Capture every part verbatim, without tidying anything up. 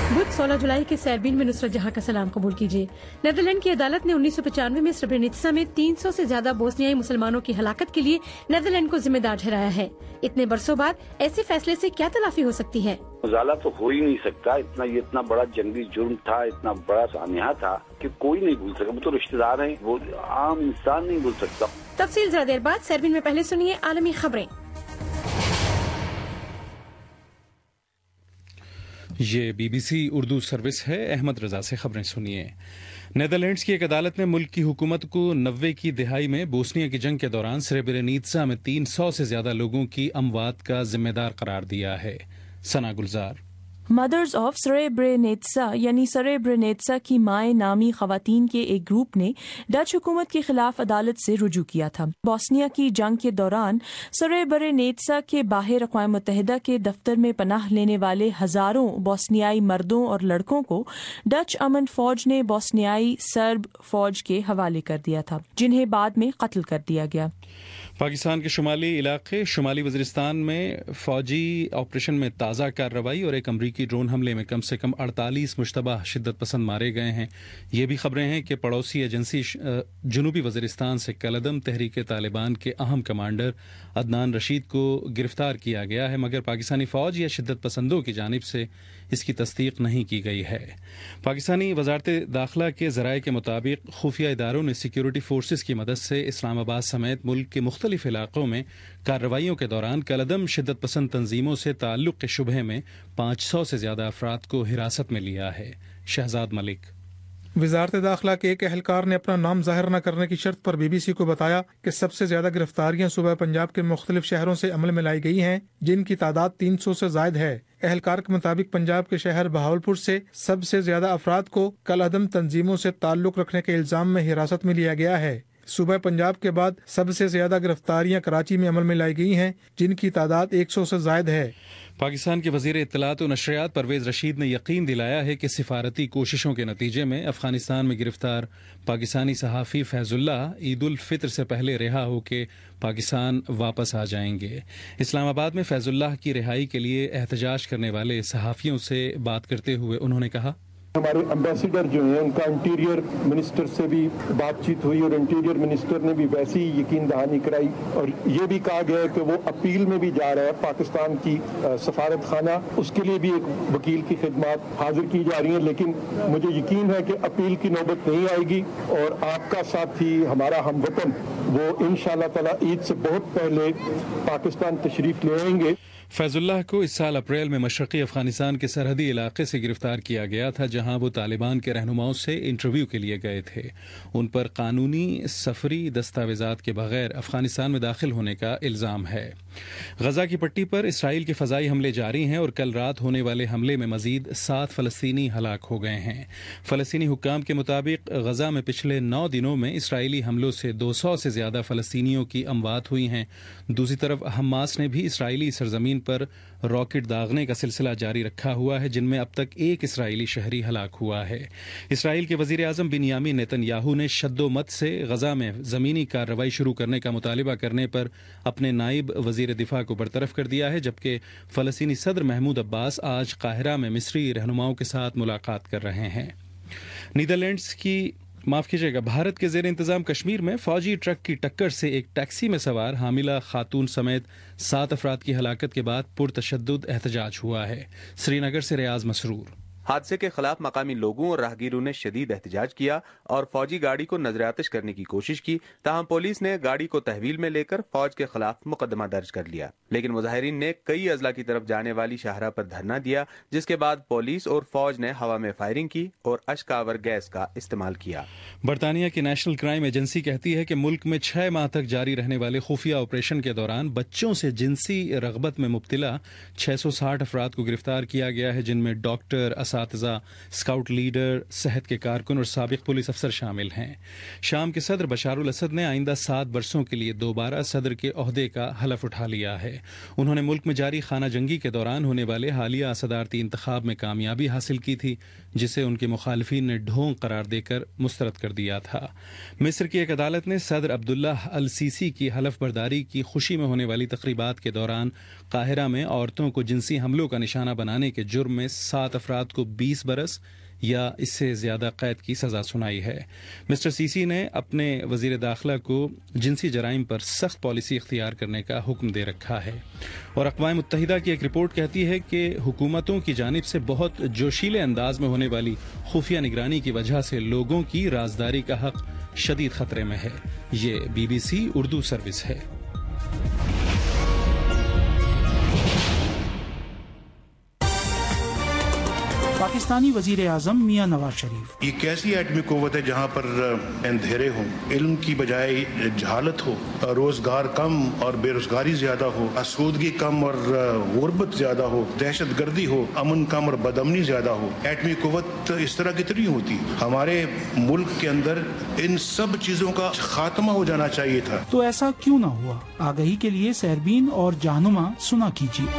بدھ سولہ جولائی کے سیربین میں نصرت جہاں کا سلام قبول کیجیے۔ نیدرلینڈ کی عدالت نے انیس سو پچانوے میں سربرینیتسا میں تین سو سے زیادہ بوسنیائی مسلمانوں کی ہلاکت کے لیے نیدرلینڈ کو ذمہ دار ٹھہرایا ہے۔ اتنے برسوں بعد ایسے فیصلے سے کیا تلافی ہو سکتی ہے؟ ازالہ تو ہو ہی نہیں سکتا، اتنا یہ اتنا بڑا جنگی جرم تھا، اتنا بڑا سانحہ تھا کہ کوئی نہیں بھول سکا۔ وہ تو رشتہ دار ہیں، وہ عام انسان نہیں بھول سکتا۔ تفصیل ذرا دیر بعد۔ سیربین میں پہلے سنیے عالمی خبریں۔ یہ B B C Urdu service ہے۔ احمد رضا سے خبریں سنیے۔ نیدرلینڈز کی ایک عدالت نے ملک کی حکومت کو نوے کی دہائی میں بوسنیا کی جنگ کے دوران سربرینیتسا میں تین سو سے زیادہ لوگوں کی اموات کا ذمہ دار قرار دیا ہے۔ ثنا گلزار۔ مدرز آف سریبرینیتسا یعنی سریبرینیتسا کی مائیں نامی خواتین کے ایک گروپ نے ڈچ حکومت کے خلاف عدالت سے رجوع کیا تھا۔ بوسنیا کی جنگ کے دوران سریبرینیتسا کے باہر اقوام متحدہ کے دفتر میں پناہ لینے والے ہزاروں بوسنیائی مردوں اور لڑکوں کو ڈچ امن فوج نے بوسنیائی سرب فوج کے حوالے کر دیا تھا، جنہیں بعد میں قتل کر دیا گیا۔ پاکستان کے شمالی علاقے شمالی وزیرستان میں فوجی آپریشن میں تازہ کارروائی اور ایک امریکی ڈرون حملے میں کم سے کم اڑتالیس مشتبہ شدت پسند مارے گئے ہیں۔ یہ بھی خبریں ہیں کہ پڑوسی ایجنسی جنوبی وزیرستان سے کالعدم تحریک طالبان کے اہم کمانڈر عدنان رشید کو گرفتار کیا گیا ہے، مگر پاکستانی فوج یا شدت پسندوں کی جانب سے اس کی تصدیق نہیں کی گئی ہے۔ پاکستانی وزارت داخلہ کے ذرائع کے مطابق خفیہ اداروں نے سیکیورٹی فورسز کی مدد سے اسلام آباد سمیت ملک کے مختلف علاقوں میں کارروائیوں کے دوران کالعدم شدت پسند تنظیموں سے تعلق کے شبہ میں پانچ سو سے زیادہ افراد کو حراست میں لیا ہے۔ شہزاد ملک۔ وزارت داخلہ کے ایک اہلکار نے اپنا نام ظاہر نہ کرنے کی شرط پر بی بی سی کو بتایا کہ سب سے زیادہ گرفتاریاں صوبہ پنجاب کے مختلف شہروں سے عمل میں لائی گئی ہیں، جن کی تعداد تین سو سے زائد ہے۔ اہلکار کے مطابق پنجاب کے شہر بہاولپور سے سب سے زیادہ افراد کو کالعدم تنظیموں سے تعلق رکھنے کے الزام میں حراست میں لیا گیا ہے۔ صوبہ پنجاب کے بعد سب سے زیادہ گرفتاریاں کراچی میں عمل میں لائی گئی ہیں، جن کی تعداد ایک سو سے زائد ہے۔ پاکستان کے وزیر اطلاعات و نشریات پرویز رشید نے یقین دلایا ہے کہ سفارتی کوششوں کے نتیجے میں افغانستان میں گرفتار پاکستانی صحافی فیض اللہ عید الفطر سے پہلے رہا ہو کے پاکستان واپس آ جائیں گے۔ اسلام آباد میں فیض اللہ کی رہائی کے لیے احتجاج کرنے والے صحافیوں سے بات کرتے ہوئے انہوں نے کہا، ہمارے امبیسیڈر جو ہیں ان کا انٹیریئر منسٹر سے بھی بات چیت ہوئی اور انٹیریئر منسٹر نے بھی ویسی ہی یقین دہانی کرائی اور یہ بھی کہا گیا ہے کہ وہ اپیل میں بھی جا رہا ہے پاکستان کی سفارت خانہ، اس کے لیے بھی ایک وکیل کی خدمات حاضر کی جا رہی ہیں، لیکن مجھے یقین ہے کہ اپیل کی نوبت نہیں آئے گی اور آپ کا ساتھی ہمارا ہم وطن وہ انشاءاللہ تعالی عید سے بہت پہلے پاکستان تشریف لے آئیں گے۔ فیض اللہ کو اس سال اپریل میں مشرقی افغانستان کے سرحدی علاقے سے گرفتار کیا گیا تھا، جہاں وہ طالبان کے رہنماؤں سے انٹرویو کے لیے گئے تھے۔ ان پر قانونی سفری دستاویزات کے بغیر افغانستان میں داخل ہونے کا الزام ہے۔ غزہ کی پٹی پر اسرائیل کے فضائی حملے جاری ہیں اور کل رات ہونے والے حملے میں مزید سات فلسطینی ہلاک ہو گئے ہیں۔ فلسطینی حکام کے مطابق غزہ میں پچھلے نو دنوں میں اسرائیلی حملوں سے دو سو سے زیادہ فلسطینیوں کی اموات ہوئی ہیں۔ دوسری طرف حماس نے بھی اسرائیلی سرزمین پر راکٹ داغنے کا سلسلہ جاری رکھا ہوا ہے، جن میں اب تک ایک اسرائیلی شہری ہلاک ہوا ہے۔ اسرائیل کے وزیر اعظم بنیامین نیتن یاہو نے شد و مت سے غزہ میں زمینی کارروائی شروع کرنے کا مطالبہ کرنے پر اپنے نائب وزیر دفاع کو برطرف کر دیا ہے، جبکہ فلسطینی صدر محمود عباس آج قاہرہ میں مصری رہنماؤں کے ساتھ ملاقات کر رہے ہیں۔ نیدرلینڈز کی معاف کیجیے گا بھارت کے زیر انتظام کشمیر میں فوجی ٹرک کی ٹکر سے ایک ٹیکسی میں سوار حاملہ خاتون سمیت سات افراد کی ہلاکت کے بعد پرتشدد احتجاج ہوا ہے۔ سری نگر سے ریاض مسرور۔ حادثے کے خلاف مقامی لوگوں اور راہگیروں نے شدید احتجاج کیا اور فوجی گاڑی کو نظر آتش کرنے کی کوشش کی، تاہم پولیس نے گاڑی کو تحویل میں لے کر فوج کے خلاف مقدمہ درج کر لیا، لیکن مظاہرین نے کئی اضلاع کی طرف جانے والی شاہراہ پر دھرنا دیا، جس کے بعد پولیس اور فوج نے ہوا میں فائرنگ کی اور اشک آور گیس کا استعمال کیا۔ برطانیہ کی نیشنل کرائم ایجنسی کہتی ہے کہ ملک میں چھ ماہ تک جاری رہنے والے خفیہ آپریشن کے دوران بچوں سے جنسی رغبت میں مبتلا چھ سو ساٹھ افراد کو گرفتار کیا گیا ہے، جن میں ڈاکٹر، اساتذہ، اسکاؤٹ لیڈر، صحت کے کارکن اور سابق پولیس افسر شامل ہیں۔ شام کے صدر بشار الاسد نے آئندہ سات برسوں کے لیے دوبارہ صدر کے عہدے کا حلف اٹھا لیا ہے۔ انہوں نے ملک میں جاری خانہ جنگی کے دوران ہونے والے حالیہ صدارتی انتخاب میں کامیابی حاصل کی تھی، جسے ان کے مخالفین نے ڈھونگ قرار دے کر مسترد کر دیا تھا۔ مصر کی ایک عدالت نے صدر عبداللہ السیسی کی حلف برداری کی خوشی میں ہونے والی تقریبات کے دوران قاہرہ میں عورتوں کو جنسی حملوں کا نشانہ بنانے کے جرم میں سات افراد کو بیس برس یا اس سے زیادہ قید کی سزا سنائی ہے۔ مسٹر سیسی نے اپنے وزیر داخلہ کو جنسی جرائم پر سخت پالیسی اختیار کرنے کا حکم دے رکھا ہے، اور اقوام متحدہ کی ایک رپورٹ کہتی ہے کہ حکومتوں کی جانب سے بہت جوشیلے انداز میں ہونے والی خفیہ نگرانی کی وجہ سے لوگوں کی رازداری کا حق شدید خطرے میں ہے۔ یہ B B C Urdu service ہے۔ پاکستانی وزیر اعظم میاں نواز شریف: یہ کیسی ایٹمی قوت ہے جہاں پر اندھیرے ہوں، علم کی بجائے جہالت ہو، روزگار کم اور بے روزگاری زیادہ ہو، آسودگی کم اور غربت زیادہ ہو، دہشت گردی ہو، امن کم اور بدامنی زیادہ ہو۔ ایٹمی قوت اس طرح کتنی ہوتی؟ ہمارے ملک کے اندر ان سب چیزوں کا خاتمہ ہو جانا چاہیے تھا۔ تو ایسا کیوں نہ ہوا؟ آگہی کے لیے سیربین اور جہنما سنا کیجیے۔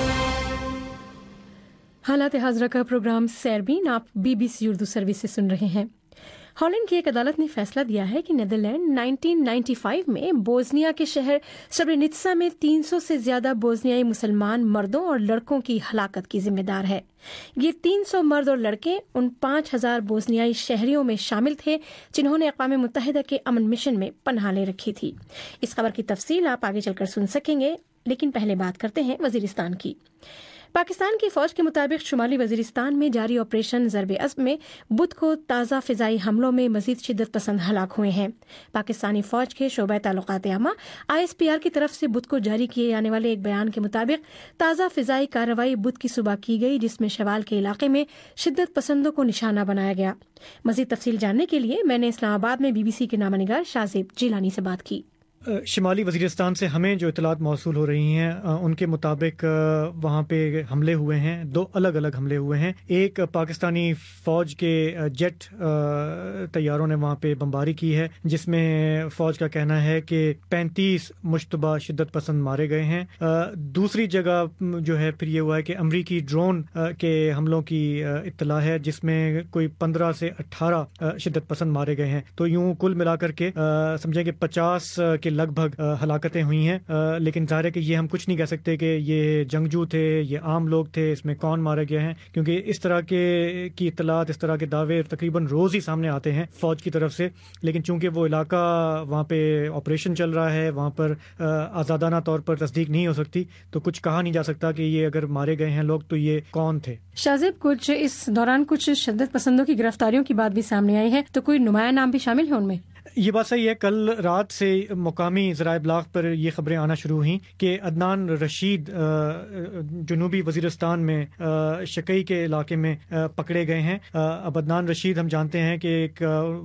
حالات حاضرہ کا پروگرام سیربین آپ B B C Urdu service سے سن رہے ہیں۔ ہالینڈ کی ایک عدالت نے فیصلہ دیا ہے کہ نیدرلینڈ نائنٹین نائنٹی فائیو میں بوزنیا کے شہر سربرینیٹسا میں تین سو سے زیادہ بوزنیائی مسلمان مردوں اور لڑکوں کی ہلاکت کی ذمہ دار ہے۔ یہ تین سو مرد اور لڑکے ان پانچ ہزار بوزنیائی شہریوں میں شامل تھے جنہوں نے اقوام متحدہ کے امن مشن میں پناہ لے رکھی تھی۔ اس خبر کی تفصیل آپ آگے چل کر سن سکیں گے، لیکن پہلے بات کرتے ہیں وزیرستان کی۔ پاکستان کی فوج کے مطابق شمالی وزیرستان میں جاری آپریشن ضرب عزم میں بدھ کو تازہ فضائی حملوں میں مزید شدت پسند ہلاک ہوئے ہیں۔ پاکستانی فوج کے شعبہ تعلقات عامہ آئی ایس پی آر کی طرف سے بدھ کو جاری کیے جانے والے ایک بیان کے مطابق تازہ فضائی کارروائی بدھ کی صبح کی گئی، جس میں شوال کے علاقے میں شدت پسندوں کو نشانہ بنایا گیا۔ مزید تفصیل جاننے کے لیے میں نے اسلام آباد میں بی بی سی کے نامہ نگار شاہزیب جیلانی سے بات کی۔ شمالی وزیرستان سے ہمیں جو اطلاعات موصول ہو رہی ہیں ان کے مطابق وہاں پہ حملے ہوئے ہیں، دو الگ الگ حملے ہوئے ہیں۔ ایک پاکستانی فوج کے جیٹ طیاروں نے وہاں پہ بمباری کی ہے، جس میں فوج کا کہنا ہے کہ پینتیس مشتبہ شدت پسند مارے گئے ہیں۔ دوسری جگہ جو ہے پھر یہ ہوا ہے کہ امریکی ڈرون کے حملوں کی اطلاع ہے، جس میں کوئی پندرہ سے اٹھارہ شدت پسند مارے گئے ہیں۔ تو یوں کل ملا کر کے سمجھیں کہ پچاس کے لگ بھگ ہلاکتیں ہوئی ہیں، لیکن ظاہر ہے کہ یہ ہم کچھ نہیں کہہ سکتے کہ یہ جنگجو تھے، یہ عام لوگ تھے، اس میں کون مارے گئے ہیں، کیونکہ اس طرح کے کی اطلاعات، اس طرح کے دعوے تقریباً روز ہی سامنے آتے ہیں فوج کی طرف سے، لیکن چونکہ وہ علاقہ وہاں پہ آپریشن چل رہا ہے، وہاں پر آزادانہ طور پر تصدیق نہیں ہو سکتی، تو کچھ کہا نہیں جا سکتا کہ یہ اگر مارے گئے ہیں لوگ تو یہ کون تھے۔ شاہزیب، کچھ اس دوران کچھ شدت پسندوں کی گرفتاریوں کی بات بھی سامنے آئی ہے، تو کوئی نمایاں نام بھی شامل ہیں ان میں؟ یہ بات صحیح ہے۔ کل رات سے مقامی ذرائع ابلاغ پر یہ خبریں آنا شروع ہوئیں کہ عدنان رشید جنوبی وزیرستان میں شکئی کے علاقے میں پکڑے گئے ہیں۔ اب عدنان رشید ہم جانتے ہیں کہ ایک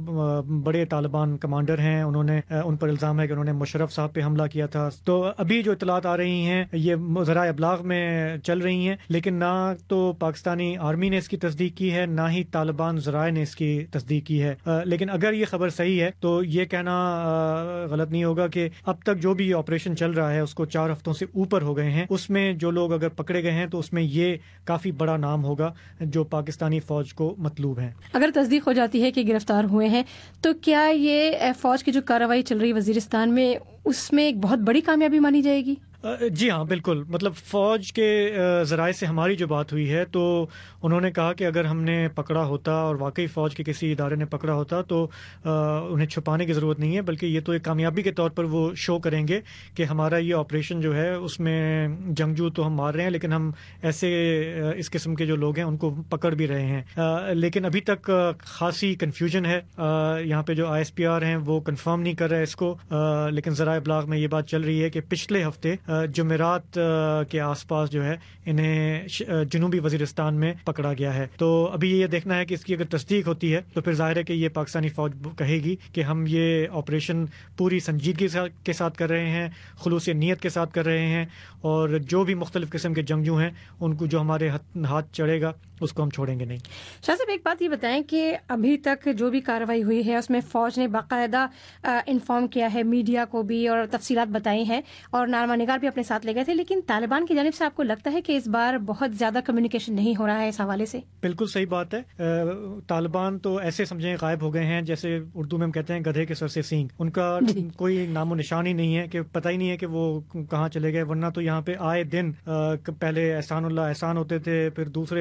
بڑے طالبان کمانڈر ہیں، انہوں نے ان پر الزام ہے کہ انہوں نے مشرف صاحب پہ حملہ کیا تھا۔ تو ابھی جو اطلاعات آ رہی ہیں یہ ذرائع ابلاغ میں چل رہی ہیں، لیکن نہ تو پاکستانی آرمی نے اس کی تصدیق کی ہے، نہ ہی طالبان ذرائع نے اس کی تصدیق کی ہے۔ لیکن اگر یہ خبر صحیح ہے تو یہ کہنا غلط نہیں ہوگا کہ اب تک جو بھی آپریشن چل رہا ہے اس کو چار ہفتوں سے اوپر ہو گئے ہیں، اس میں جو لوگ اگر پکڑے گئے ہیں تو اس میں یہ کافی بڑا نام ہوگا جو پاکستانی فوج کو مطلوب ہے۔ اگر تصدیق ہو جاتی ہے کہ گرفتار ہوئے ہیں تو کیا یہ فوج کی جو کارروائی چل رہی ہے وزیرستان میں، اس میں ایک بہت بڑی کامیابی مانی جائے گی؟ جی ہاں، بالکل۔ مطلب فوج کے ذرائع سے ہماری جو بات ہوئی ہے تو انہوں نے کہا کہ اگر ہم نے پکڑا ہوتا اور واقعی فوج کے کسی ادارے نے پکڑا ہوتا تو انہیں چھپانے کی ضرورت نہیں ہے، بلکہ یہ تو ایک کامیابی کے طور پر وہ شو کریں گے کہ ہمارا یہ آپریشن جو ہے اس میں جنگجو تو ہم مار رہے ہیں، لیکن ہم ایسے اس قسم کے جو لوگ ہیں ان کو پکڑ بھی رہے ہیں۔ لیکن ابھی تک خاصی کنفیوژن ہے، یہاں پہ جو آئی ایس پی آر ہیں وہ کنفرم نہیں کر رہے اس کو، لیکن ذرائع ابلاغ میں یہ بات چل رہی ہے کہ پچھلے ہفتے جمعرات کے آس پاس جو ہے انہیں جنوبی وزیرستان میں پکڑا گیا ہے۔ تو ابھی یہ دیکھنا ہے کہ اس کی اگر تصدیق ہوتی ہے تو پھر ظاہر ہے کہ یہ پاکستانی فوج کہے گی کہ ہم یہ آپریشن پوری سنجیدگی کے ساتھ کر رہے ہیں، خلوص نیت کے ساتھ کر رہے ہیں، اور جو بھی مختلف قسم کے جنگجو ہیں ان کو جو ہمارے ہاتھ چڑھے گا اس کو ہم چھوڑیں گے نہیں۔ شاہ صاحب، ایک بات یہ بتائیں کہ ابھی تک جو بھی کارروائی ہوئی ہے اس میں فوج نے باقاعدہ انفارم کیا ہے میڈیا کو بھی اور تفصیلات بتائی ہیں، اور نامہ نگار بھی اپنے ساتھ لے گئے تھے، لیکن طالبان کی جانب سے آپ کو لگتا ہے کہ اس بار بہت زیادہ کمیونیکیشن نہیں ہو رہا ہے اس حوالے سے؟ بالکل صحیح بات ہے۔ طالبان تو ایسے سمجھیں غائب ہو گئے ہیں جیسے اردو میں ہم کہتے ہیں گدھے کے سر سے سینگ، ان کا کوئی نام و نشان ہی نہیں ہے، کہ پتہ ہی نہیں ہے کہ وہ کہاں چلے گئے۔ ورنہ تو یہاں پہ آئے دن پہلے احسان اللہ احسان ہوتے تھے، پھر دوسرے جو ان کے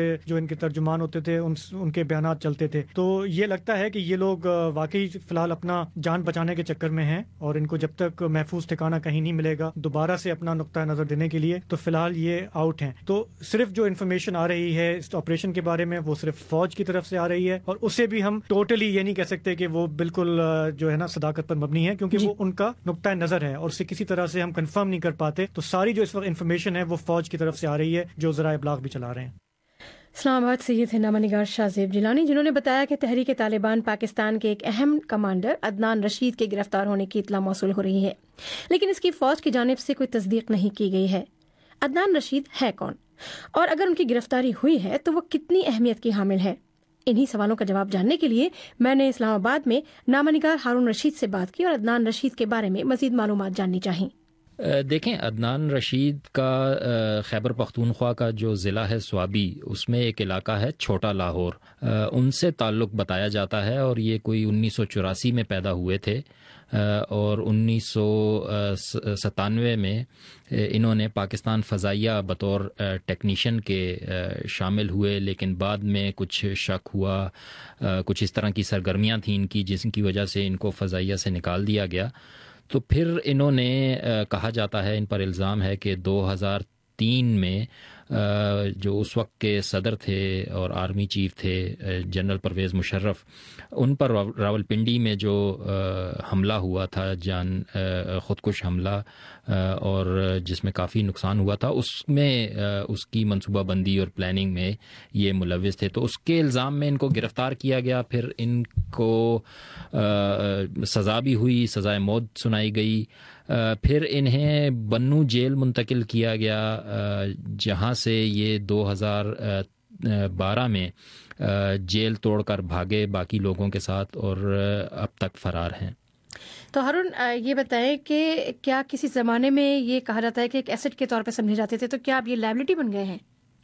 کے ترجمان ہوتے تھے، ان, ان کے بیانات چلتے تھے. تو یہ لگتا ہے کہ یہ لوگ واقعی فی الحال اپنا جان بچانے کے چکر میں ہیں، اور ان کو جب تک محفوظ ٹھکانہ کہیں نہیں ملے گا دوبارہ سے اپنا نقطہ نظر دینے کے لیے، تو فی الحال یہ آؤٹ ہیں. تو صرف جو انفارمیشن آ رہی ہے اس آپریشن کے بارے میں وہ صرف فوج کی طرف سے آ رہی ہے، اور اسے بھی ہم ٹوٹلی یہ نہیں کہہ سکتے کہ وہ بالکل جو ہے نا صداقت پر مبنی ہے، کیونکہ وہ ان کا نقطہ نظر ہے اور اسے کسی طرح سے ہم کنفرم نہیں کر پاتے. تو ساری جو اس وقت انفارمیشن ہے وہ فوج کی طرف سے آ رہی ہے جو ذرائع ابلاغ بھی چلا رہے ہیں. اسلام آباد سے یہ تھے نامہ نگار شاہ زیب جیلانی، جنہوں نے بتایا کہ تحریک طالبان پاکستان کے ایک اہم کمانڈر عدنان رشید کے گرفتار ہونے کی اطلاع موصول ہو رہی ہے، لیکن اس کی فوج کی جانب سے کوئی تصدیق نہیں کی گئی ہے. عدنان رشید ہے کون، اور اگر ان کی گرفتاری ہوئی ہے تو وہ کتنی اہمیت کی حامل ہے؟ انہی سوالوں کا جواب جاننے کے لیے میں نے اسلام آباد میں نامہ نگار ہارون رشید سے بات کی اور عدنان رشید کے بارے میں مزید معلومات جاننی چاہیں. دیکھیں، عدنان رشید کا خیبر پختونخوا کا جو ضلع ہے سوابی، اس میں ایک علاقہ ہے چھوٹا لاہور، ان سے تعلق بتایا جاتا ہے، اور یہ کوئی انیس سو چوراسی میں پیدا ہوئے تھے، اور انیس سو ستانوے میں انہوں نے پاکستان فضائیہ بطور ٹیکنیشین کے شامل ہوئے، لیکن بعد میں کچھ شک ہوا، کچھ اس طرح کی سرگرمیاں تھیں ان کی جس کی وجہ سے ان کو فضائیہ سے نکال دیا گیا. تو پھر انہوں نے کہا جاتا ہے، ان پر الزام ہے کہ دو ہزار تین میں جو اس وقت کے صدر تھے اور آرمی چیف تھے جنرل پرویز مشرف، ان پر راولپنڈی میں جو حملہ ہوا تھا، جان خودکش حملہ، اور جس میں کافی نقصان ہوا تھا، اس میں اس کی منصوبہ بندی اور پلاننگ میں یہ ملوث تھے. تو اس کے الزام میں ان کو گرفتار کیا گیا، پھر ان کو سزا بھی ہوئی، سزائے موت سنائی گئی. پھر انہیں بنو جیل منتقل کیا گیا، جہاں سے یہ دو ہزار بارہ میں جیل توڑ کر بھاگے باقی لوگوں کے ساتھ، اور اب تک فرار ہیں. تو ہارون یہ بتائیں کہ کیا کسی زمانے میں یہ کہا جاتا ہے کہ ایک ایسٹ کے طور پہ سمجھے جاتے تھے، تو کیا اب یہ لائبلٹی بن گئے ہیں؟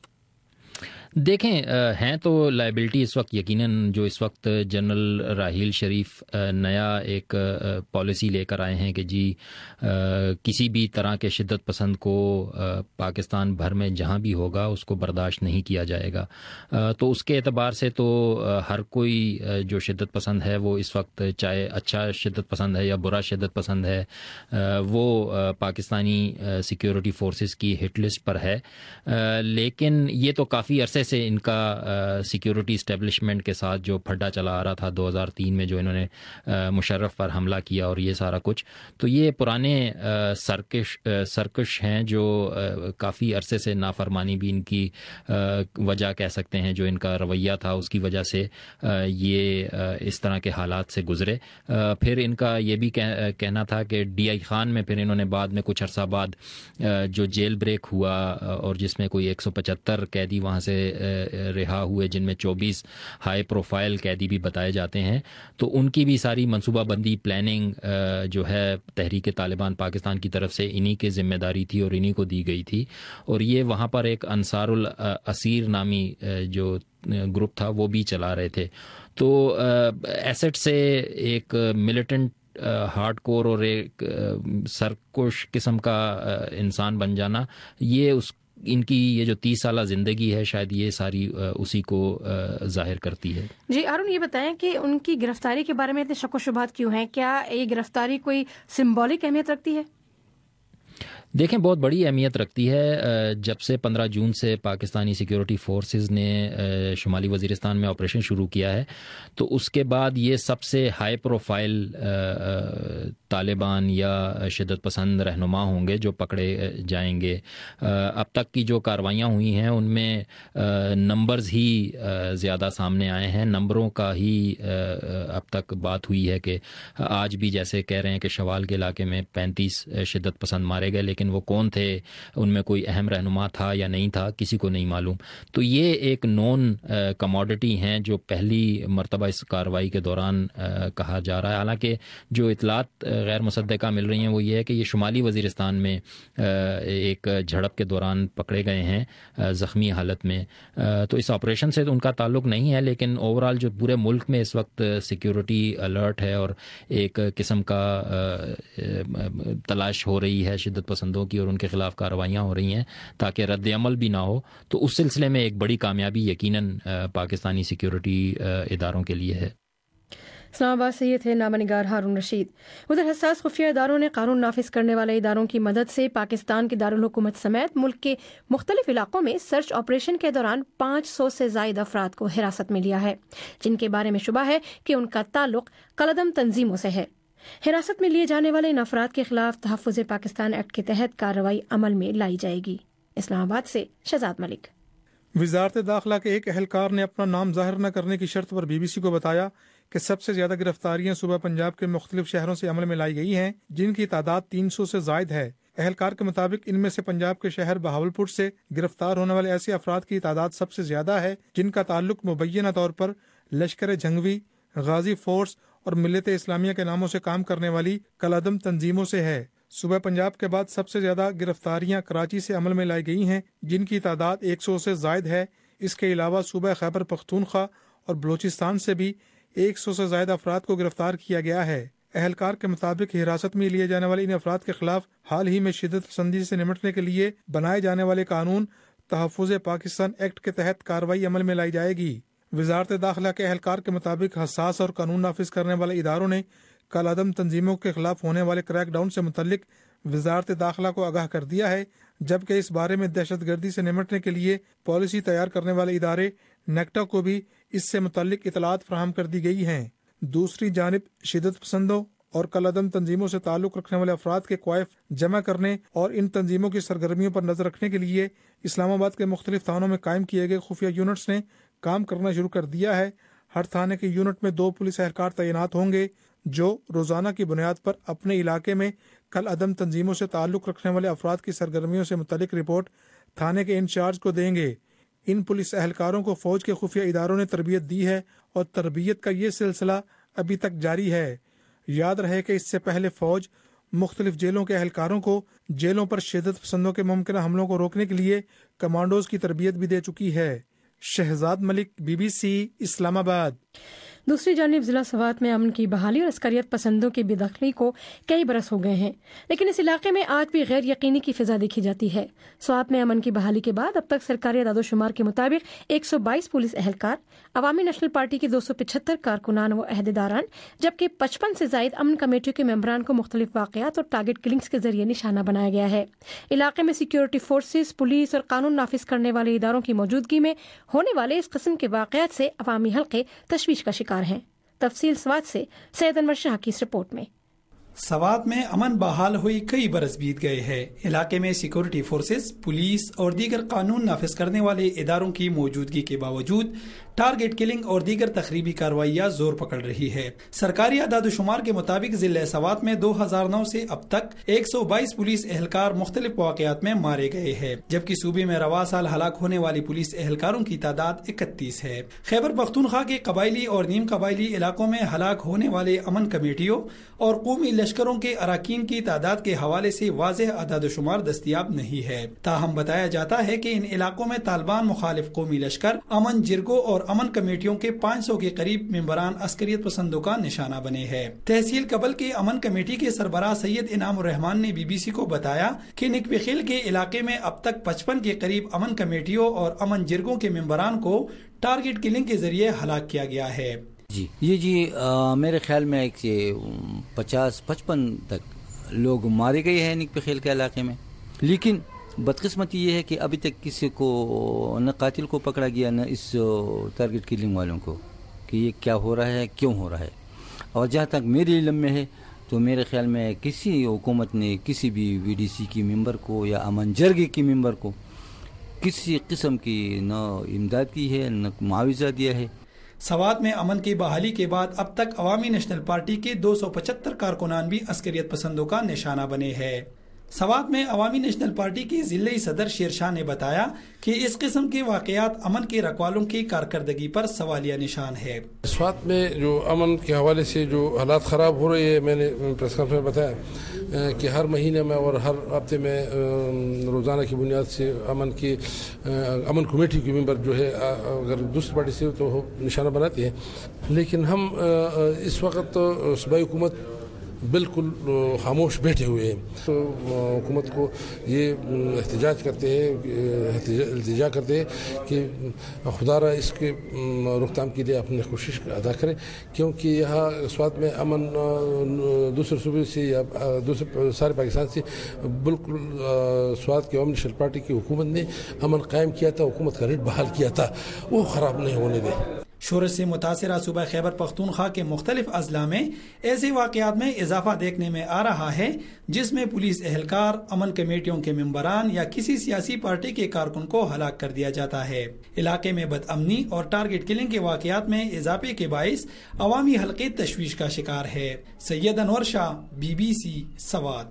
دیکھیں، ہیں تو لائبلٹی اس وقت یقیناً، جو اس وقت جنرل راحیل شریف نیا ایک پالیسی لے کر آئے ہیں کہ جی کسی بھی طرح کے شدت پسند کو پاکستان بھر میں جہاں بھی ہوگا اس کو برداشت نہیں کیا جائے گا. تو اس کے اعتبار سے تو ہر کوئی جو شدت پسند ہے وہ اس وقت، چاہے اچھا شدت پسند ہے یا برا شدت پسند ہے، وہ پاکستانی سیکیورٹی فورسز کی ہٹ لسٹ پر ہے. لیکن یہ تو کافی عرصے سے ان کا سیکیورٹی اسٹیبلشمنٹ کے ساتھ جو پھڈا چلا آ رہا تھا دو ہزار تین میں، جو انہوں نے مشرف پر حملہ کیا اور یہ سارا کچھ، تو یہ پرانے سرکش سرکش ہیں جو کافی عرصے سے نافرمانی بھی ان کی وجہ کہہ سکتے ہیں، جو ان کا رویہ تھا اس کی وجہ سے یہ اس طرح کے حالات سے گزرے. پھر ان کا یہ بھی کہنا تھا کہ ڈی آئی خان میں پھر انہوں نے بعد میں کچھ عرصہ بعد جو جیل بریک ہوا اور جس میں کوئی ایک سو پچہتر قیدی وہاں سے رہا ہوئے، جن میں چوبیس ہائی پروفائل قیدی بھی بتائے جاتے ہیں، تو ان کی بھی ساری منصوبہ بندی پلاننگ جو ہے تحریک طالبان پاکستان کی طرف سے انہی کی ذمہ داری تھی اور انہی کو دی گئی تھی. اور یہ وہاں پر ایک انصار الاسیر نامی جو گروپ تھا وہ بھی چلا رہے تھے. تو ایسٹ سے ایک ملیٹنٹ ہارڈ کور اور ایک سرکش قسم کا انسان بن جانا، یہ اس ان کی یہ جو تیس سالہ زندگی ہے شاید یہ ساری اسی کو ظاہر کرتی ہے. جی ہارون، یہ بتائیں کہ ان کی گرفتاری کے بارے میں اتنے شک و شبہات کیوں ہیں؟ کیا یہ گرفتاری کوئی سمبولک اہمیت رکھتی ہے؟ دیکھیں، بہت بڑی اہمیت رکھتی ہے. جب سے پندرہ جون سے پاکستانی سیکیورٹی فورسز نے شمالی وزیرستان میں آپریشن شروع کیا ہے، تو اس کے بعد یہ سب سے ہائی پروفائل طالبان یا شدت پسند رہنما ہوں گے جو پکڑے جائیں گے. اب تک کی جو کارروائیاں ہوئی ہیں ان میں نمبرز ہی زیادہ سامنے آئے ہیں، نمبروں کا ہی اب تک بات ہوئی ہے کہ آج بھی جیسے کہہ رہے ہیں کہ شوال کے علاقے میں پینتیس شدت پسند مارے گئے، لیکن وہ کون تھے، ان میں کوئی اہم رہنما تھا یا نہیں تھا، کسی کو نہیں معلوم. تو یہ ایک نون کموڈٹی ہیں جو پہلی مرتبہ اس کارروائی کے دوران کہا جا رہا ہے. حالانکہ جو اطلاعات غیر مصدقہ مل رہی ہیں وہ یہ ہے کہ یہ شمالی وزیرستان میں ایک جھڑپ کے دوران پکڑے گئے ہیں زخمی حالت میں. تو اس آپریشن سے تو ان کا تعلق نہیں ہے، لیکن اوور آل جو پورے ملک میں اس وقت سیکیورٹی الرٹ ہے اور ایک قسم کا تلاش ہو رہی ہے شدت پسند پسندوں کی اور ان کے خلاف کارروائیاں ہو رہی ہیں تاکہ رد عمل بھی نہ ہو، تو اس سلسلے میں ایک بڑی کامیابی یقیناً پاکستانی سیکیورٹی اداروں کے لیے ہے۔ اسلام آباد سے یہ تھے نامہ نگار ہارون رشید۔ ادھر حساس خفیہ اداروں نے قانون نافذ کرنے والے اداروں کی مدد سے پاکستان کے دارالحکومت سمیت ملک کے مختلف علاقوں میں سرچ آپریشن کے دوران پانچ سو سے زائد افراد کو حراست میں لیا ہے، جن کے بارے میں شبہ ہے کہ ان کا تعلق کالعدم تنظیموں سے ہے۔ حراست میں لیے جانے والے ان افراد کے خلاف تحفظ پاکستان ایکٹ کے تحت کارروائی عمل میں لائی جائے گی۔ اسلام آباد سے شہزاد ملک۔ وزارت داخلہ کے ایک اہلکار نے اپنا نام ظاہر نہ کرنے کی شرط پر بی بی سی کو بتایا کہ سب سے زیادہ گرفتاریاں صوبہ پنجاب کے مختلف شہروں سے عمل میں لائی گئی ہیں، جن کی تعداد تین سو سے زائد ہے۔ اہلکار کے مطابق ان میں سے پنجاب کے شہر بہاولپور سے گرفتار ہونے والے ایسے افراد کی تعداد سب سے زیادہ ہے جن کا تعلق مبینہ طور پر لشکر جھنگوی، غازی فورس اور ملت اسلامیہ کے ناموں سے کام کرنے والی کالعدم تنظیموں سے ہے۔ صوبہ پنجاب کے بعد سب سے زیادہ گرفتاریاں کراچی سے عمل میں لائی گئی ہیں، جن کی تعداد ایک سو سے زائد ہے۔ اس کے علاوہ صوبہ خیبر پختونخوا اور بلوچستان سے بھی ایک سو سے زائد افراد کو گرفتار کیا گیا ہے۔ اہلکار کے مطابق حراست میں لیے جانے والے ان افراد کے خلاف حال ہی میں شدت پسندی سے نمٹنے کے لیے بنائے جانے والے قانون تحفظ پاکستان ایکٹ کے تحت کارروائی عمل میں لائی جائے گی۔ وزارت داخلہ کے اہلکار کے مطابق حساس اور قانون نافذ کرنے والے اداروں نے کالعدم تنظیموں کے خلاف ہونے والے کریک ڈاؤن سے متعلق وزارت داخلہ کو آگاہ کر دیا ہے، جبکہ اس بارے میں دہشت گردی سے نمٹنے کے لیے پالیسی تیار کرنے والے ادارے نیکٹا کو بھی اس سے متعلق اطلاعات فراہم کر دی گئی ہیں۔ دوسری جانب شدت پسندوں اور کالعدم تنظیموں سے تعلق رکھنے والے افراد کے کوائف جمع کرنے اور ان تنظیموں کی سرگرمیوں پر نظر رکھنے کے لیے اسلام آباد کے مختلف تھانوں میں قائم کیے گئے خفیہ یونٹس نے کام کرنا شروع کر دیا ہے۔ ہر تھانے کے یونٹ میں دو پولیس اہلکار تعینات ہوں گے جو روزانہ کی بنیاد پر اپنے علاقے میں کالعدم تنظیموں سے تعلق رکھنے والے افراد کی سرگرمیوں سے متعلق رپورٹ تھانے کے انچارج کو دیں گے۔ ان پولیس اہلکاروں کو فوج کے خفیہ اداروں نے تربیت دی ہے اور تربیت کا یہ سلسلہ ابھی تک جاری ہے۔ یاد رہے کہ اس سے پہلے فوج مختلف جیلوں کے اہلکاروں کو جیلوں پر شدت پسندوں کے ممکنہ حملوں کو روکنے کے لیے کمانڈوز کی تربیت بھی دے چکی ہے۔ Shahzad Malik, B B C, Islamabad. دوسری جانب ضلع سوات میں امن کی بحالی اور عسکریت پسندوں کی بے دخلی کو کئی برس ہو گئے ہیں، لیکن اس علاقے میں آج بھی غیر یقینی کی فضا دیکھی جاتی ہے۔ سوات میں امن کی بحالی کے بعد اب تک سرکاری اعداد و شمار کے مطابق ایک سو بائیس پولیس اہلکار، عوامی نیشنل پارٹی کے دو سو پچہتر کارکنان و عہدیداران، جبکہ پچپن سے زائد امن کمیٹیوں کے ممبران کو مختلف واقعات اور ٹارگٹ کلنگز کے ذریعے نشانہ بنایا گیا ہے۔ علاقے میں سیکیورٹی فورسز، پولیس اور قانون نافذ کرنے والے اداروں کی موجودگی میں ہونے والے اس قسم کے واقعات سے عوامی حلقے تشویش کا شکار ہیں۔ تفصیل سوات سے سید انور شاہ کی اس رپورٹ میں۔ سوات میں امن بحال ہوئی کئی برس بیت گئے ہیں۔ علاقے میں سیکورٹی فورسز، پولیس اور دیگر قانون نافذ کرنے والے اداروں کی موجودگی کے باوجود ٹارگٹ کلنگ اور دیگر تخریبی کارروائیاں زور پکڑ رہی ہے۔ سرکاری اعداد و شمار کے مطابق ضلع سوات میں دو ہزار نو سے اب تک ایک سو بائیس پولیس اہلکار مختلف واقعات میں مارے گئے ہیں، جبکہ صوبے میں رواں سال ہلاک ہونے والی پولیس اہلکاروں کی تعداد اکتیس ہے۔ خیبر پختونخوا کے قبائلی اور نیم قبائلی علاقوں میں ہلاک ہونے والے امن کمیٹیوں اور قومی لشکروں کے اراکین کی تعداد کے حوالے سے واضح اعداد و شمار دستیاب نہیں ہے، تاہم بتایا جاتا ہے کہ ان علاقوں میں طالبان مخالف قومی لشکر، امن جرگوں اور امن کمیٹیوں کے پانچ سو کے قریب ممبران عسکریت پسندوں کا نشانہ بنے ہیں۔ تحصیل کبل کے امن کمیٹی کے سربراہ سید انعام الرحمان نے بی بی سی کو بتایا کہ نکبخیل کے علاقے میں اب تک پچپن کے قریب امن کمیٹیوں اور امن جرگوں کے ممبران کو ٹارگٹ کلنگ کے ذریعے ہلاک کیا گیا ہے۔ جی یہ جی آ, میرے خیال میں ایک پچاس پچپن تک لوگ مارے گئے ہیں نکبخیل کے علاقے میں، لیکن بدقسمتی یہ ہے کہ ابھی تک کسی کو نہ قاتل کو پکڑا گیا نہ اس ٹارگٹ کلنگ والوں کو، کہ یہ کیا ہو رہا ہے، کیوں ہو رہا ہے۔ اور جہاں تک میرے علم میں ہے تو میرے خیال میں کسی حکومت نے کسی بھی وی ڈی سی کی ممبر کو یا امن جرگے کی ممبر کو کسی قسم کی نہ امداد کی ہے نہ معاوضہ دیا ہے۔ سوات میں امن کی بحالی کے بعد اب تک عوامی نیشنل پارٹی کے دو سو پچہتر کارکنان بھی عسکریت پسندوں کا نشانہ بنے ہیں۔ سوات میں عوامی نیشنل پارٹی کے ضلعی صدر شیر شاہ نے بتایا کہ اس قسم کے واقعات امن کے رکھوالوں کی کارکردگی پر سوالیہ نشان ہے۔ سوات میں جو امن کے حوالے سے جو حالات خراب ہو رہے ہیں، میں نے پریس کانفرنس میں بتایا کہ ہر مہینے میں اور ہر ہفتے میں روزانہ کی بنیاد سے امن کی امن کمیٹی کے ممبر جو ہے اگر دوسری پارٹی سے تو نشانہ بناتے ہیں، لیکن ہم اس وقت صوبائی حکومت بالکل خاموش بیٹھے ہوئے ہیں. تو حکومت کو یہ احتجاج کرتے ہیں التجا کرتے ہیں کہ خدا را اس کے روک تھام کے لیے اپنی کوشش ادا کرے, کیونکہ یہاں اس وقت میں امن دوسرے صوبے سے یا دوسرے سارے پاکستان سے بالکل سوات کی عوامی نیشنل پارٹی کی حکومت نے امن قائم کیا تھا, حکومت کا ریٹ بحال کیا تھا, وہ خراب نہیں ہونے دے. شورش سے متاثرہ صوبہ خیبر پختونخوا کے مختلف اضلاع میں ایسے واقعات میں اضافہ دیکھنے میں آ رہا ہے جس میں پولیس اہلکار, امن کمیٹیوں کے ممبران یا کسی سیاسی پارٹی کے کارکن کو ہلاک کر دیا جاتا ہے. علاقے میں بد امنی اور ٹارگٹ کلنگ کے واقعات میں اضافے کے باعث عوامی حلقے تشویش کا شکار ہے. Syed Anwar Shah, B B C, Swat.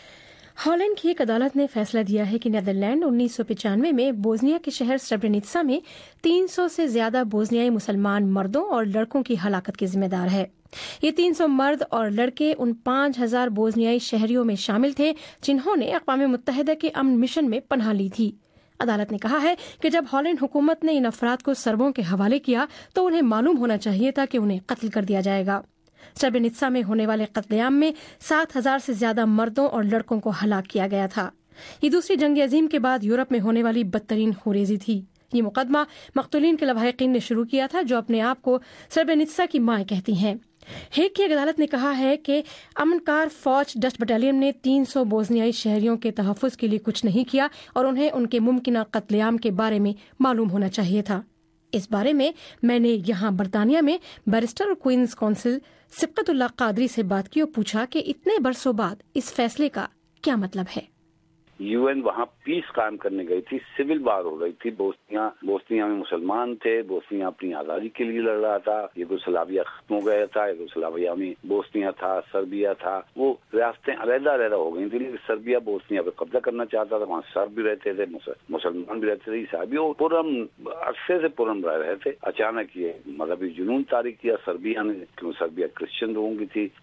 Holland کی ایک عدالت نے فیصلہ دیا ہے کہ نیدرلینڈ انیس سو پچانوے میں بوزنیا کے شہر سربرینیتسا میں تین سو سے زیادہ بوزنیائی مسلمان مردوں اور لڑکوں کی ہلاکت کے ذمہ دار ہے. یہ تین سو مرد اور لڑکے ان پانچ ہزار بوزنیائی شہریوں میں شامل تھے جنہوں نے اقوام متحدہ کے امن مشن میں پناہ لی تھی. عدالت نے کہا ہے کہ جب ہالینڈ حکومت نے ان افراد کو سربوں کے حوالے کیا تو انہیں معلوم ہونا چاہیے تھا کہ انہیں قتل کر دیا جائے گا. سربرینیتسا میں ہونے والے قتل عام میں سات ہزار سے زیادہ مردوں اور لڑکوں کو ہلاک کیا گیا تھا. یہ دوسری جنگ عظیم کے بعد یورپ میں ہونے والی بدترین خوریزی تھی. یہ مقدمہ مقتولین کے لواحقین نے شروع کیا تھا جو اپنے آپ کو سربرینیتسا کی مائیں کہتی ہیں. ہیگ کی ایک عدالت نے کہا ہے کہ امنکار فوج ڈچ بٹالین نے تین سو بوزنیائی شہریوں کے تحفظ کے لیے کچھ نہیں کیا اور انہیں ان کے ممکنہ قتل عام کے بارے میں معلوم ہونا چاہیے تھا. اس بارے میں میں نے یہاں برطانیہ میں بیرسٹر اور کوئنز کونسل سبقت اللہ قادری سے بات کی اور پوچھا کہ اتنے برسوں بعد اس فیصلے کا کیا مطلب ہے. یو این وہاں پیس قائم کرنے گئی تھی, سول وار ہو رہی تھی. بوسنیا بوسنیا میں مسلمان تھے, بوسنیا اپنی آزادی کے لیے لڑ رہا تھا. یوگوسلاویا ختم ہو گیا تھا, یوگوسلاویا میں بوسنیا تھا, سربیا تھا. وہ ریاستیں علیحدہ علیحدہ ہو گئی تھیں. سربیا بوسنیا پہ قبضہ کرنا چاہتا تھا, وہاں سرب بھی رہتے تھے, مسلمان بھی رہتے تھے, عیسائی. وہ پرم عرصے سے پرم رہ رہے تھے. اچانک یہ مذہبی جنون طاری کیا سربیا نے, کیوں سربیا کرسچن لوگوں کی تھی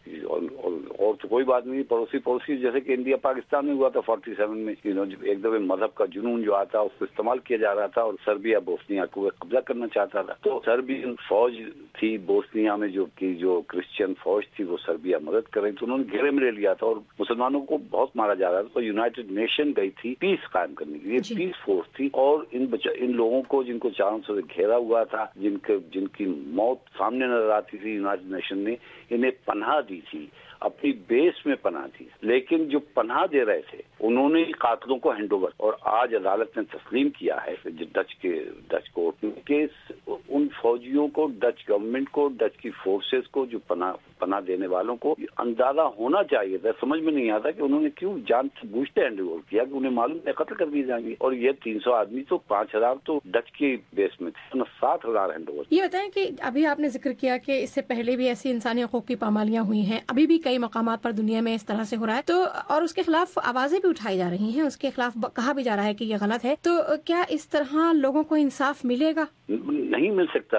اور تو کوئی بات نہیں. پڑوسی پڑوسی جیسے کہ انڈیا پاکستان میں ہوا تھا فورٹی سیون میں, ایک دفعہ مذہب کا جنون جو آتا اس کو استعمال کیا جا رہا تھا اور سربیا بوسنیا کو قبضہ کرنا چاہتا تھا. تو سربین فوج تھی بوسنیا میں جو کی جو کرسچن فوج تھی وہ سربیا مدد کر رہی تھی. انہوں نے گھیرے میں لے لیا تھا اور مسلمانوں کو بہت مارا جا رہا تھا. تو یونائٹڈ نیشن گئی تھی پیس قائم کرنے کے لیے, پیس فورس تھی, اور ان ان لوگوں کو جن کو چاروں سے گھیرا ہوا تھا, جن کے جن کی موت سامنے نظر آتی تھی, یونائٹڈ نیشن نے انہیں پناہ دی تھی, اپنی بیس میں پناہ دی. لیکن جو پناہ دے رہے تھے انہوں نے قاتلوں کو ہینڈ اوور, اور آج عدالت نے تسلیم کیا ہے ڈچ کے ڈچ کورٹ میں کہ ان فوجیوں کو, ڈچ گورنمنٹ کو, ڈچ کی فورسز کو, جو پناہ پناہ دینے والوں کو اندازہ ہونا چاہیے تھا. سمجھ میں نہیں آتا کہ انہوں نے کیوں جان سے بوجھتے ہینڈ اوور کیا, کہ انہیں معلوم ہے قتل کر دیے جائیں گے. اور یہ تین سو آدمی تو پانچ ہزار تو ڈچ کی بیس میں تھے, سات ہزار ہینڈ اوور. یہ بتائیں کہ ابھی آپ نے ذکر کیا کہ اس سے پہلے بھی ایسی انسانی حقوق کی پامالیاں ہوئی ہیں, ابھی بھی کئی مقامات پر دنیا میں اس طرح سے ہو رہا ہے, تو اور اس کے خلاف آوازیں بھی اٹھائی جا رہی ہیں, اس کے خلاف کہا بھی جا رہا ہے کہ یہ غلط ہے. تو کیا اس طرح لوگوں کو انصاف ملے گا؟ نہیں مل سکتا.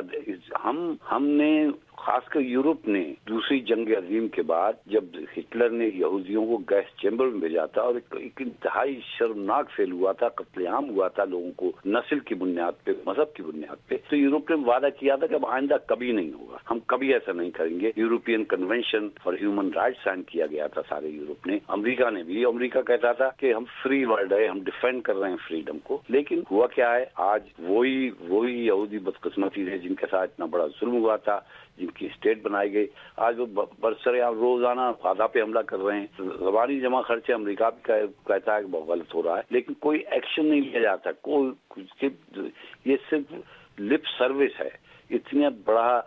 ہم ہم نے خاص کر یورپ نے دوسری جنگ عظیم کے بعد جب ہٹلر نے یہودیوں کو گیس چیمبر میں بھیجا تھا اور ایک انتہائی شرمناک فیل ہوا تھا, قتل عام ہوا تھا لوگوں کو نسل کی بنیاد پہ, مذہب کی بنیاد پہ, تو یورپ نے وعدہ کیا تھا کہ اب آئندہ کبھی نہیں ہوگا, ہم کبھی ایسا نہیں کریں گے. European convention for human rights sign کیا گیا تھا سارے یورپ نے. امریکہ نے بھی, امریکہ کہتا تھا کہ ہم فری ورلڈ ہے, ہم ڈیفینڈ کر رہے ہیں فریڈم کو. لیکن ہوا کیا ہے, آج وہی وہی یہودی بدقسمتی تھے جن کے ساتھ اتنا بڑا ظلم ہوا تھا, جن کی اسٹیٹ بنائی گئی, آج وہ برسر روزانہ غزہ پہ حملہ کر رہے ہیں. زبانی جمع خرچے امریکہ بھی کہتا ہے کہ بہت غلط ہو رہا ہے, لیکن کوئی ایکشن نہیں لیا جاتا. کوئی یہ صرف لپ سروس ہے. اتنا بڑا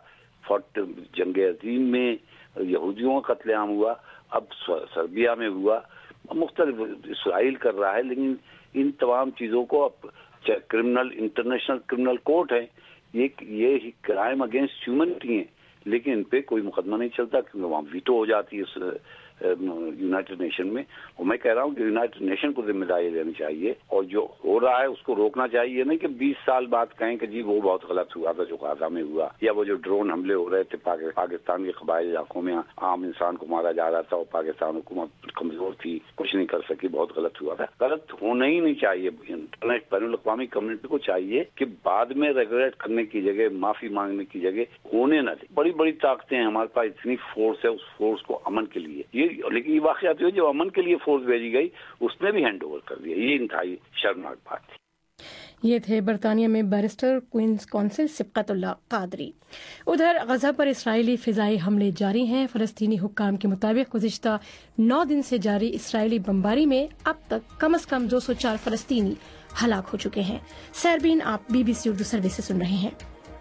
جنگ عظیم میں یہودیوں کا قتل عام ہوا, اب سربیا میں ہوا, مختلف اسرائیل کر رہا ہے, لیکن ان تمام چیزوں کو اب کرمنل انٹرنیشنل کرمنل کورٹ ہے, یہ یہ کرائم اگینسٹ ہیومنٹی ہیں, لیکن ان پہ کوئی مقدمہ نہیں چلتا کیونکہ وہاں ویٹو ہو جاتی ہے یونائٹڈ نیشن میں. اور میں کہہ رہا ہوں کہ یونائٹڈ نیشن کو ذمہ داری لینی چاہیے, اور جو ہو رہا ہے اس کو روکنا چاہیے. نہیں کہ بیس سال بعد کہیں کہ جی وہ بہت غلط ہوا تھا جو غزہ میں ہوا, یا وہ جو ڈرون حملے ہو رہے تھے پاکستان کے قبائلی علاقوں میں, عام انسان کو مارا جا رہا تھا, اور پاکستان حکومت کمزور تھی, کچھ نہیں کر سکی, بہت غلط ہوا تھا. غلط ہونا ہی نہیں چاہیے. انٹرنیٹ بین الاقوامی کمیونٹی کو چاہیے کہ بعد میں ریگولیٹ کرنے کی جگہ, معافی مانگنے کی جگہ ہونے نہ دے. بڑی بڑی طاقتیں ہیں ہمارے پاس, اتنی فورس ہے, اس فورس کو امن کے لیے یہ لیکن یہ واقعات ہوئے جو امن کے لیے فورس بھیجی گئی اس نے بھی ہینڈ اوور کر دیا. یہ انتہائی شرمناک بات تھی. یہ تھے برطانیہ میں بیرسٹر کوئنز کونسل سبقت اللہ قادری. ادھر غزہ پر اسرائیلی فضائی حملے جاری ہیں. فلسطینی حکام کے مطابق گزشتہ نو دن سے جاری اسرائیلی بمباری میں اب تک کم از کم دو سو چار فلسطینی ہلاک ہو چکے ہیں. سیربین آپ B B C Urdu service سے سن رہے ہیں.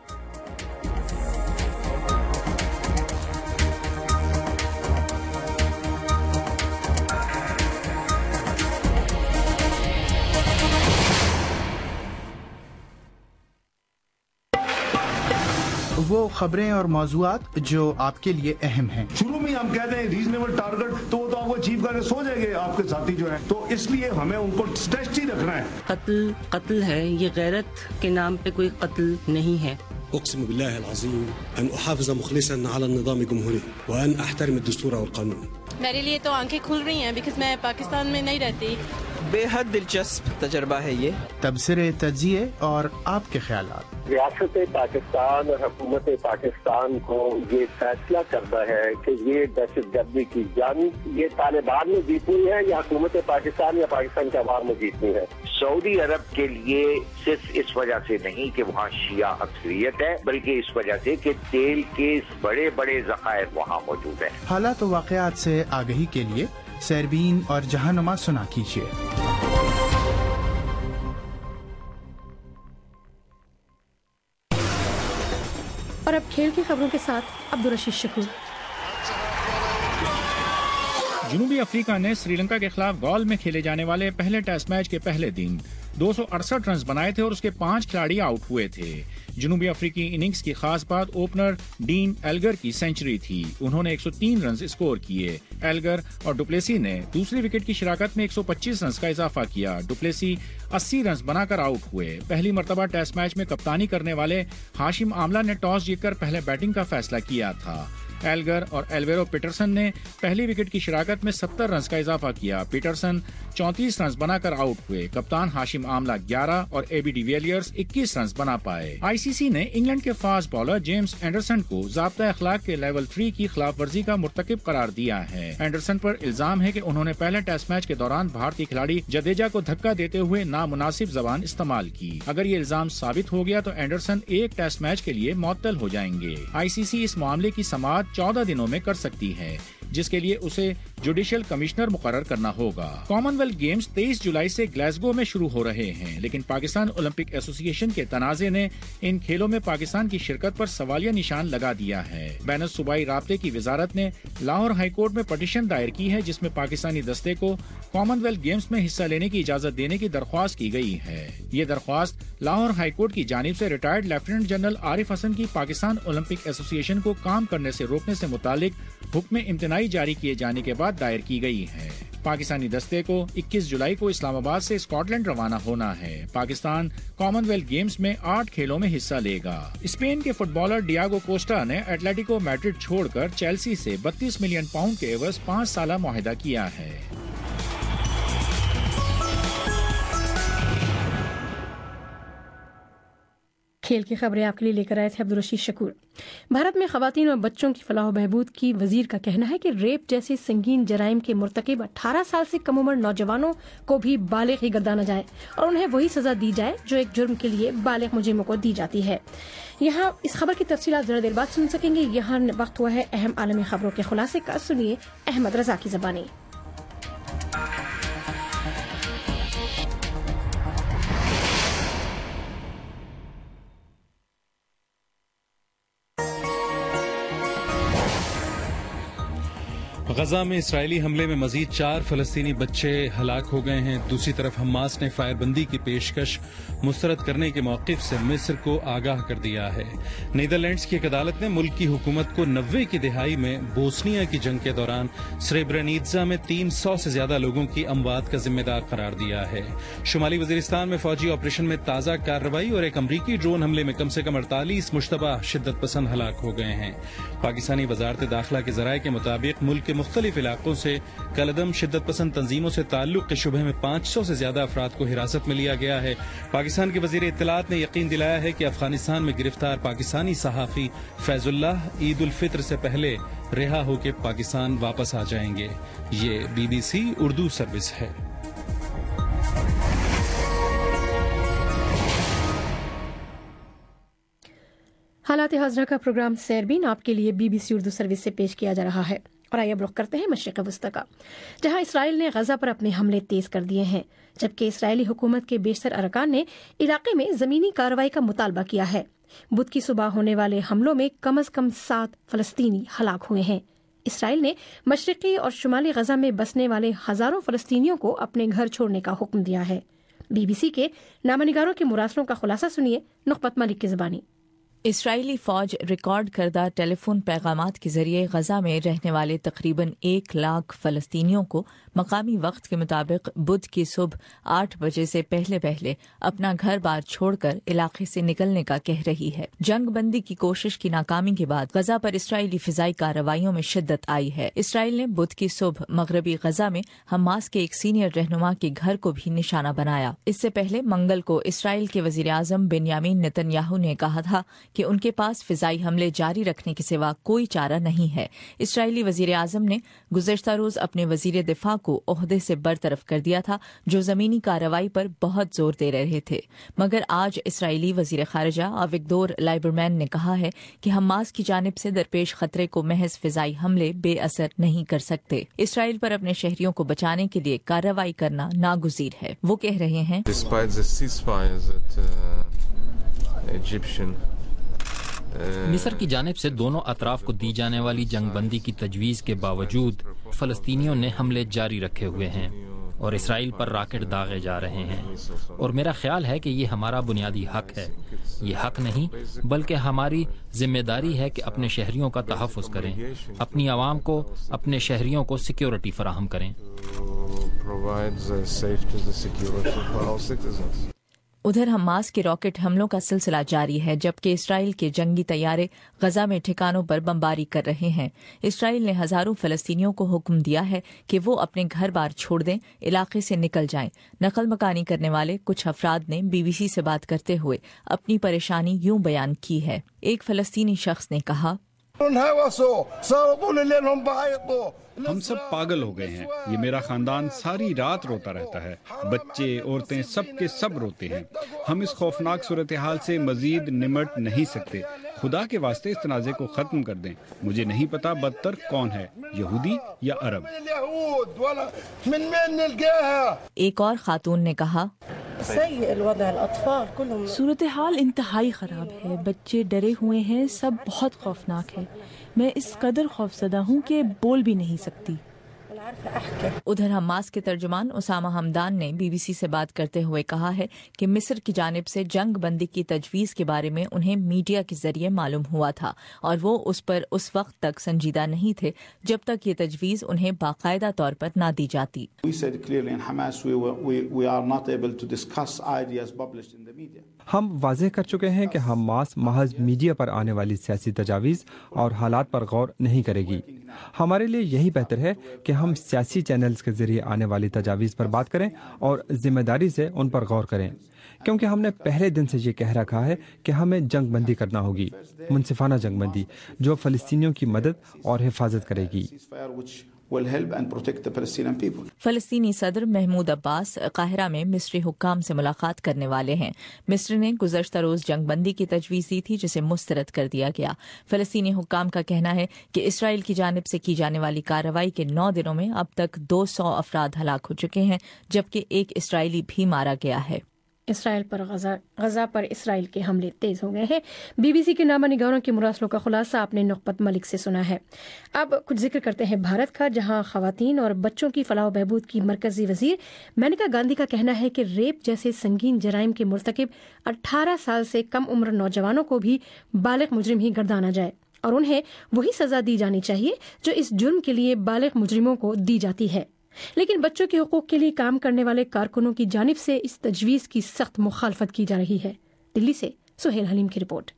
وہ خبریں اور موضوعات جو آپ کے لیے اہم ہیں. شروع میں ہم کہتے ہیں ریزنیبل ٹارگٹ تو وہ تو آپ کو اچیو کرنے سو جائیں گے آپ کے ساتھی جو ہیں, تو اس لیے ہمیں ان کو اسٹریچ ہی رکھنا ہے. قتل قتل ہے, یہ غیرت کے نام پہ کوئی قتل نہیں ہے. اقسم بالله العظيم ان احافظ مخلصا على النظام الجمهوري وان احترم الدستور والقانون. میرے لیے تو آنکھیں کھل رہی ہیں بیکاز میں پاکستان میں نہیں رہتی. بے حد دلچسپ تجربہ ہے یہ. تبصرے, تجزیے اور آپ کے خیالات. ریاست پاکستان اور حکومت پاکستان کو یہ فیصلہ کرنا ہے کہ یہ دہشت گردی کی جنگ یہ طالبان میں جیتنی ہے یا حکومت پاکستان یا پاکستان کے عوام میں جیتنی ہے. سعودی عرب کے لیے صرف اس وجہ سے نہیں کہ وہاں شیعہ اکثریت ہے, بلکہ اس وجہ سے کہ تیل کے بڑے بڑے ذخائر وہاں موجود ہیں. حالات و واقعات سے آگہی کے لیے سیربین اور جہانما سنا کیجیے. اور اب کھیل کی خبروں کے ساتھ عبدالرشید شکور. جنوبی افریقہ نے سری لنکا کے خلاف گال میں کھیلے جانے والے پہلے ٹیسٹ میچ کے پہلے دن دو سو اڑسٹھ رنز بنائے تھے اور اس کے پانچ کھلاڑی آؤٹ ہوئے تھے. جنوبی افریقی اننگز کی خاص بات اوپنر ڈین ایلگر کی سینچری تھی. انہوں نے ایک سو تین رنز اسکور کیے. ایلگر اور ڈوپلیسی نے دوسری وکٹ کی شراکت میں ایک سو پچیس رنز کا اضافہ کیا. ڈوپلیسی اسی رنز بنا کر آؤٹ ہوئے. پہلی مرتبہ ٹیسٹ میچ میں کپتانی کرنے والے ہاشم آملہ نے ٹاس جیت کر پہلے بیٹنگ کا فیصلہ کیا تھا. ایلگر اور ایلویرو پیٹرسن نے پہلی وکٹ کی شراکت میں ستر رنز کا اضافہ کیا. پیٹرسن چونتیس رنز بنا کر آؤٹ ہوئے. کپتان ہاشم آملہ گیارہ اور اے بی ڈی ویلیئرز اکیس رنز بنا پائے. آئی سی سی نے انگلینڈ کے فاسٹ بالر جیمز اینڈرسن کو ضابطہ اخلاق کے لیول تھری کی خلاف ورزی کا مرتکب قرار دیا ہے. اینڈرسن پر الزام ہے کہ انہوں نے پہلے ٹیسٹ میچ کے دوران بھارتی کھلاڑی جڈیجا کو دھکا دیتے ہوئے نامناسب زبان استعمال کی. اگر یہ الزام ثابت ہو گیا تو اینڈرسن ایک ٹیسٹ میچ کے لیے معطل ہو جائیں گے. آئی سی سی اس معاملے کی سماعت چودہ دنوں میں کر سکتی ہے, جس کے لیے اسے جوڈیشل کمشنر مقرر کرنا ہوگا. کامن ویلتھ گیمز تیئیس جولائی سے گلاسگو میں شروع ہو رہے ہیں, لیکن پاکستان اولمپک ایسوسی ایشن کے تنازع نے ان کھیلوں میں پاکستان کی شرکت پر سوالیہ نشان لگا دیا ہے. بین الصوبائی رابطے کی وزارت نے لاہور ہائی کورٹ میں پٹیشن دائر کی ہے, جس میں پاکستانی دستے کو کامن ویلتھ گیمز میں حصہ لینے کی اجازت دینے کی درخواست کی گئی ہے. یہ درخواست لاہور ہائی کورٹ کی جانب سے retired lieutenant general Arif Hasan کی پاکستان اولمپک ایسوسی ایشن کو کام کرنے سے روکنے سے متعلق حکم امتناعی جاری کیے جانے کے بعد دائر کی گئی ہے. پاکستانی دستے کو اکیس جولائی کو اسلام آباد سے اسکاٹ لینڈ روانہ ہونا ہے. پاکستان کامن ویلتھ گیمز میں آٹھ کھیلوں میں حصہ لے گا. اسپین کے فٹ بالر ڈیاگو کوسٹا نے ایٹلیٹیکو میڈرڈ چھوڑ کر چیلسی سے بتیس ملین پاؤنڈ کے عوض پانچ سالہ معاہدہ کیا ہے. کھیل کی خبریں آپ کے لیے لے کر آئے تھے عبدالرشید شکور. بھارت میں خواتین اور بچوں کی فلاح و بہبود کی وزیر کا کہنا ہے کہ ریپ جیسے سنگین جرائم کے مرتکب اٹھارہ سال سے کم عمر نوجوانوں کو بھی بالغ ہی گردانا جائے اور انہیں وہی سزا دی جائے جو ایک جرم کے لیے بالغ مجرموں کو دی جاتی ہے. یہاں اس خبر کی تفصیلات ذرا دیر بعد سن سکیں گے. یہاں وقت ہوا ہے اہم عالمی خبروں کے خلاصے کا. سنیے احمد رضا کی زبانی. غزہ میں اسرائیلی حملے میں مزید چار فلسطینی بچے ہلاک ہو گئے ہیں. دوسری طرف حماس نے فائر بندی کی پیشکش مسترد کرنے کے موقف سے مصر کو آگاہ کر دیا ہے. نیدرلینڈز کی ایک عدالت نے ملک کی حکومت کو نوے کی دہائی میں بوسنیا کی جنگ کے دوران سریبرینیتزا میں تین سو سے زیادہ لوگوں کی اموات کا ذمہ دار قرار دیا ہے. شمالی وزیرستان میں فوجی آپریشن میں تازہ کارروائی اور ایک امریکی ڈرون حملے میں کم سے کم اڑتالیس مشتبہ شدت پسند ہلاک ہو گئے ہیں. پاکستانی وزارت داخلہ کے ذرائع کے مطابق ملک کے مختلف علاقوں سے کالعدم شدت پسند تنظیموں سے تعلق کے شبہ میں پانچ سو سے زیادہ افراد کو حراست میں لیا گیا ہے۔ پاکستان کے وزیر اطلاعات نے یقین دلایا ہے کہ افغانستان میں گرفتار پاکستانی صحافی فیض اللہ عید الفطر سے پہلے رہا ہو کے پاکستان واپس آ جائیں گے۔ یہ B B C Urdu service ہے۔ حالات حاضرہ کا پروگرام سیربین آپ کے لیے B B C Urdu service سے پیش کیا جا رہا ہے، اور آئیے اب رخ کرتے ہیں مشرق وسطی کا، جہاں اسرائیل نے غزہ پر اپنے حملے تیز کر دیے ہیں، جبکہ اسرائیلی حکومت کے بیشتر ارکان نے علاقے میں زمینی کارروائی کا مطالبہ کیا ہے۔ بدھ کی صبح ہونے والے حملوں میں کم از کم سات فلسطینی ہلاک ہوئے ہیں۔ اسرائیل نے مشرقی اور شمالی غزہ میں بسنے والے ہزاروں فلسطینیوں کو اپنے گھر چھوڑنے کا حکم دیا ہے۔ بی بی سی کے نامہ نگاروں کے مراسلوں کا خلاصہ سنیے نخبت ملک کی زبانی۔ اسرائیلی فوج ریکارڈ کردہ ٹیلی فون پیغامات کے ذریعے غزہ میں رہنے والے تقریباً ایک لاکھ فلسطینیوں کو مقامی وقت کے مطابق بدھ کی صبح آٹھ بجے سے پہلے پہلے اپنا گھر بار چھوڑ کر علاقے سے نکلنے کا کہہ رہی ہے۔ جنگ بندی کی کوشش کی ناکامی کے بعد غزہ پر اسرائیلی فضائی کارروائیوں میں شدت آئی ہے۔ اسرائیل نے بدھ کی صبح مغربی غزہ میں حماس کے ایک سینئر رہنما کے گھر کو بھی نشانہ بنایا۔ اس سے پہلے منگل کو اسرائیل کے وزیر اعظم بنیامین نتن یاہو نے کہا تھا کہ ان کے پاس فضائی حملے جاری رکھنے کے سوا کوئی چارہ نہیں ہے۔ اسرائیلی وزیر اعظم نے گزشتہ روز اپنے وزیر دفاع کو عہدے سے برطرف کر دیا تھا، جو زمینی کارروائی پر بہت زور دے رہے تھے، مگر آج اسرائیلی وزیر خارجہ آوگدور لائبرمین نے کہا ہے کہ حماس کی جانب سے درپیش خطرے کو محض فضائی حملے بے اثر نہیں کر سکتے۔ اسرائیل پر اپنے شہریوں کو بچانے کے لیے کارروائی کرنا ناگزیر ہے۔ وہ کہہ رہے ہیں مصر کی جانب سے دونوں اطراف کو دی جانے والی جنگ بندی کی تجویز کے باوجود فلسطینیوں نے حملے جاری رکھے ہوئے ہیں اور اسرائیل پر راکٹ داغے جا رہے ہیں، اور میرا خیال ہے کہ یہ ہمارا بنیادی حق ہے۔ یہ حق نہیں بلکہ ہماری ذمہ داری ہے کہ اپنے شہریوں کا تحفظ کریں، اپنی عوام کو، اپنے شہریوں کو سیکیورٹی فراہم کریں۔ ادھر حماس کے راکٹ حملوں کا سلسلہ جاری ہے، جبکہ اسرائیل کے جنگی طیارے غزہ میں ٹھکانوں پر بمباری کر رہے ہیں۔ اسرائیل نے ہزاروں فلسطینیوں کو حکم دیا ہے کہ وہ اپنے گھر بار چھوڑ دیں، علاقے سے نکل جائیں۔ نقل مکانی کرنے والے کچھ افراد نے بی بی سی سے بات کرتے ہوئے اپنی پریشانی یوں بیان کی ہے۔ ایک فلسطینی شخص نے کہا، ہم سب پاگل ہو گئے ہیں، یہ میرا خاندان ساری رات روتا رہتا ہے، بچے عورتیں سب کے سب روتے ہیں۔ ہم اس خوفناک صورتحال سے مزید نمٹ نہیں سکتے۔ خدا کے واسطے اس تنازع کو ختم کر دیں۔ مجھے نہیں پتا بدتر کون ہے، یہودی یا عرب۔ ایک اور خاتون نے کہا، صورتحال انتہائی خراب ہے، بچے ڈرے ہوئے ہیں، سب بہت خوفناک ہے۔ میں اس قدر خوفزدہ ہوں کہ بول بھی نہیں سکتی۔ ادھر حماس کے ترجمان اسامہ حمدان نے بی بی سی سے بات کرتے ہوئے کہا ہے کہ مصر کی جانب سے جنگ بندی کی تجویز کے بارے میں انہیں میڈیا کے ذریعے معلوم ہوا تھا، اور وہ اس پر اس وقت تک سنجیدہ نہیں تھے جب تک یہ تجویز انہیں باقاعدہ طور پر نہ دی جاتی۔ ہم واضح کر چکے ہیں کہ حماس محض میڈیا پر آنے والی سیاسی تجاویز اور حالات پر غور نہیں کرے گی۔ ہمارے لیے یہی بہتر ہے کہ ہم سیاسی چینلز کے ذریعے آنے والی تجاویز پر بات کریں اور ذمہ داری سے ان پر غور کریں، کیونکہ ہم نے پہلے دن سے یہ کہہ رکھا ہے کہ ہمیں جنگ بندی کرنا ہوگی، منصفانہ جنگ بندی جو فلسطینیوں کی مدد اور حفاظت کرے گی۔ فلسطینی صدر محمود عباس قاہرہ میں مصری حکام سے ملاقات کرنے والے ہیں۔ مصر نے گزشتہ روز جنگ بندی کی تجویز دی تھی، جسے مسترد کر دیا گیا۔ فلسطینی حکام کا کہنا ہے کہ اسرائیل کی جانب سے کی جانے والی کارروائی کے نو دنوں میں اب تک دو سو افراد ہلاک ہو چکے ہیں، جبکہ ایک اسرائیلی بھی مارا گیا ہے۔ اسرائیل پر غزہ غزہ پر اسرائیل کے حملے تیز ہو گئے ہیں۔ بی بی سی کے نامہ نگاروں کے مراسلوں کا خلاصہ آپ نے نخبت ملک سے سنا ہے۔ اب کچھ ذکر کرتے ہیں بھارت کا، جہاں خواتین اور بچوں کی فلاح و بہبود کی مرکزی وزیر مینکا گاندھی کا کہنا ہے کہ ریپ جیسے سنگین جرائم کے مرتکب اٹھارہ سال سے کم عمر نوجوانوں کو بھی بالغ مجرم ہی گردانا جائے، اور انہیں وہی سزا دی جانی چاہیے جو اس جرم کے لیے بالغ مجرموں کو دی جاتی ہے۔ لیکن بچوں کے حقوق کے لیے کام کرنے والے کارکنوں کی جانب سے اس تجویز کی سخت مخالفت کی جا رہی ہے۔ دلی سے سہیل حلیم کی رپورٹ۔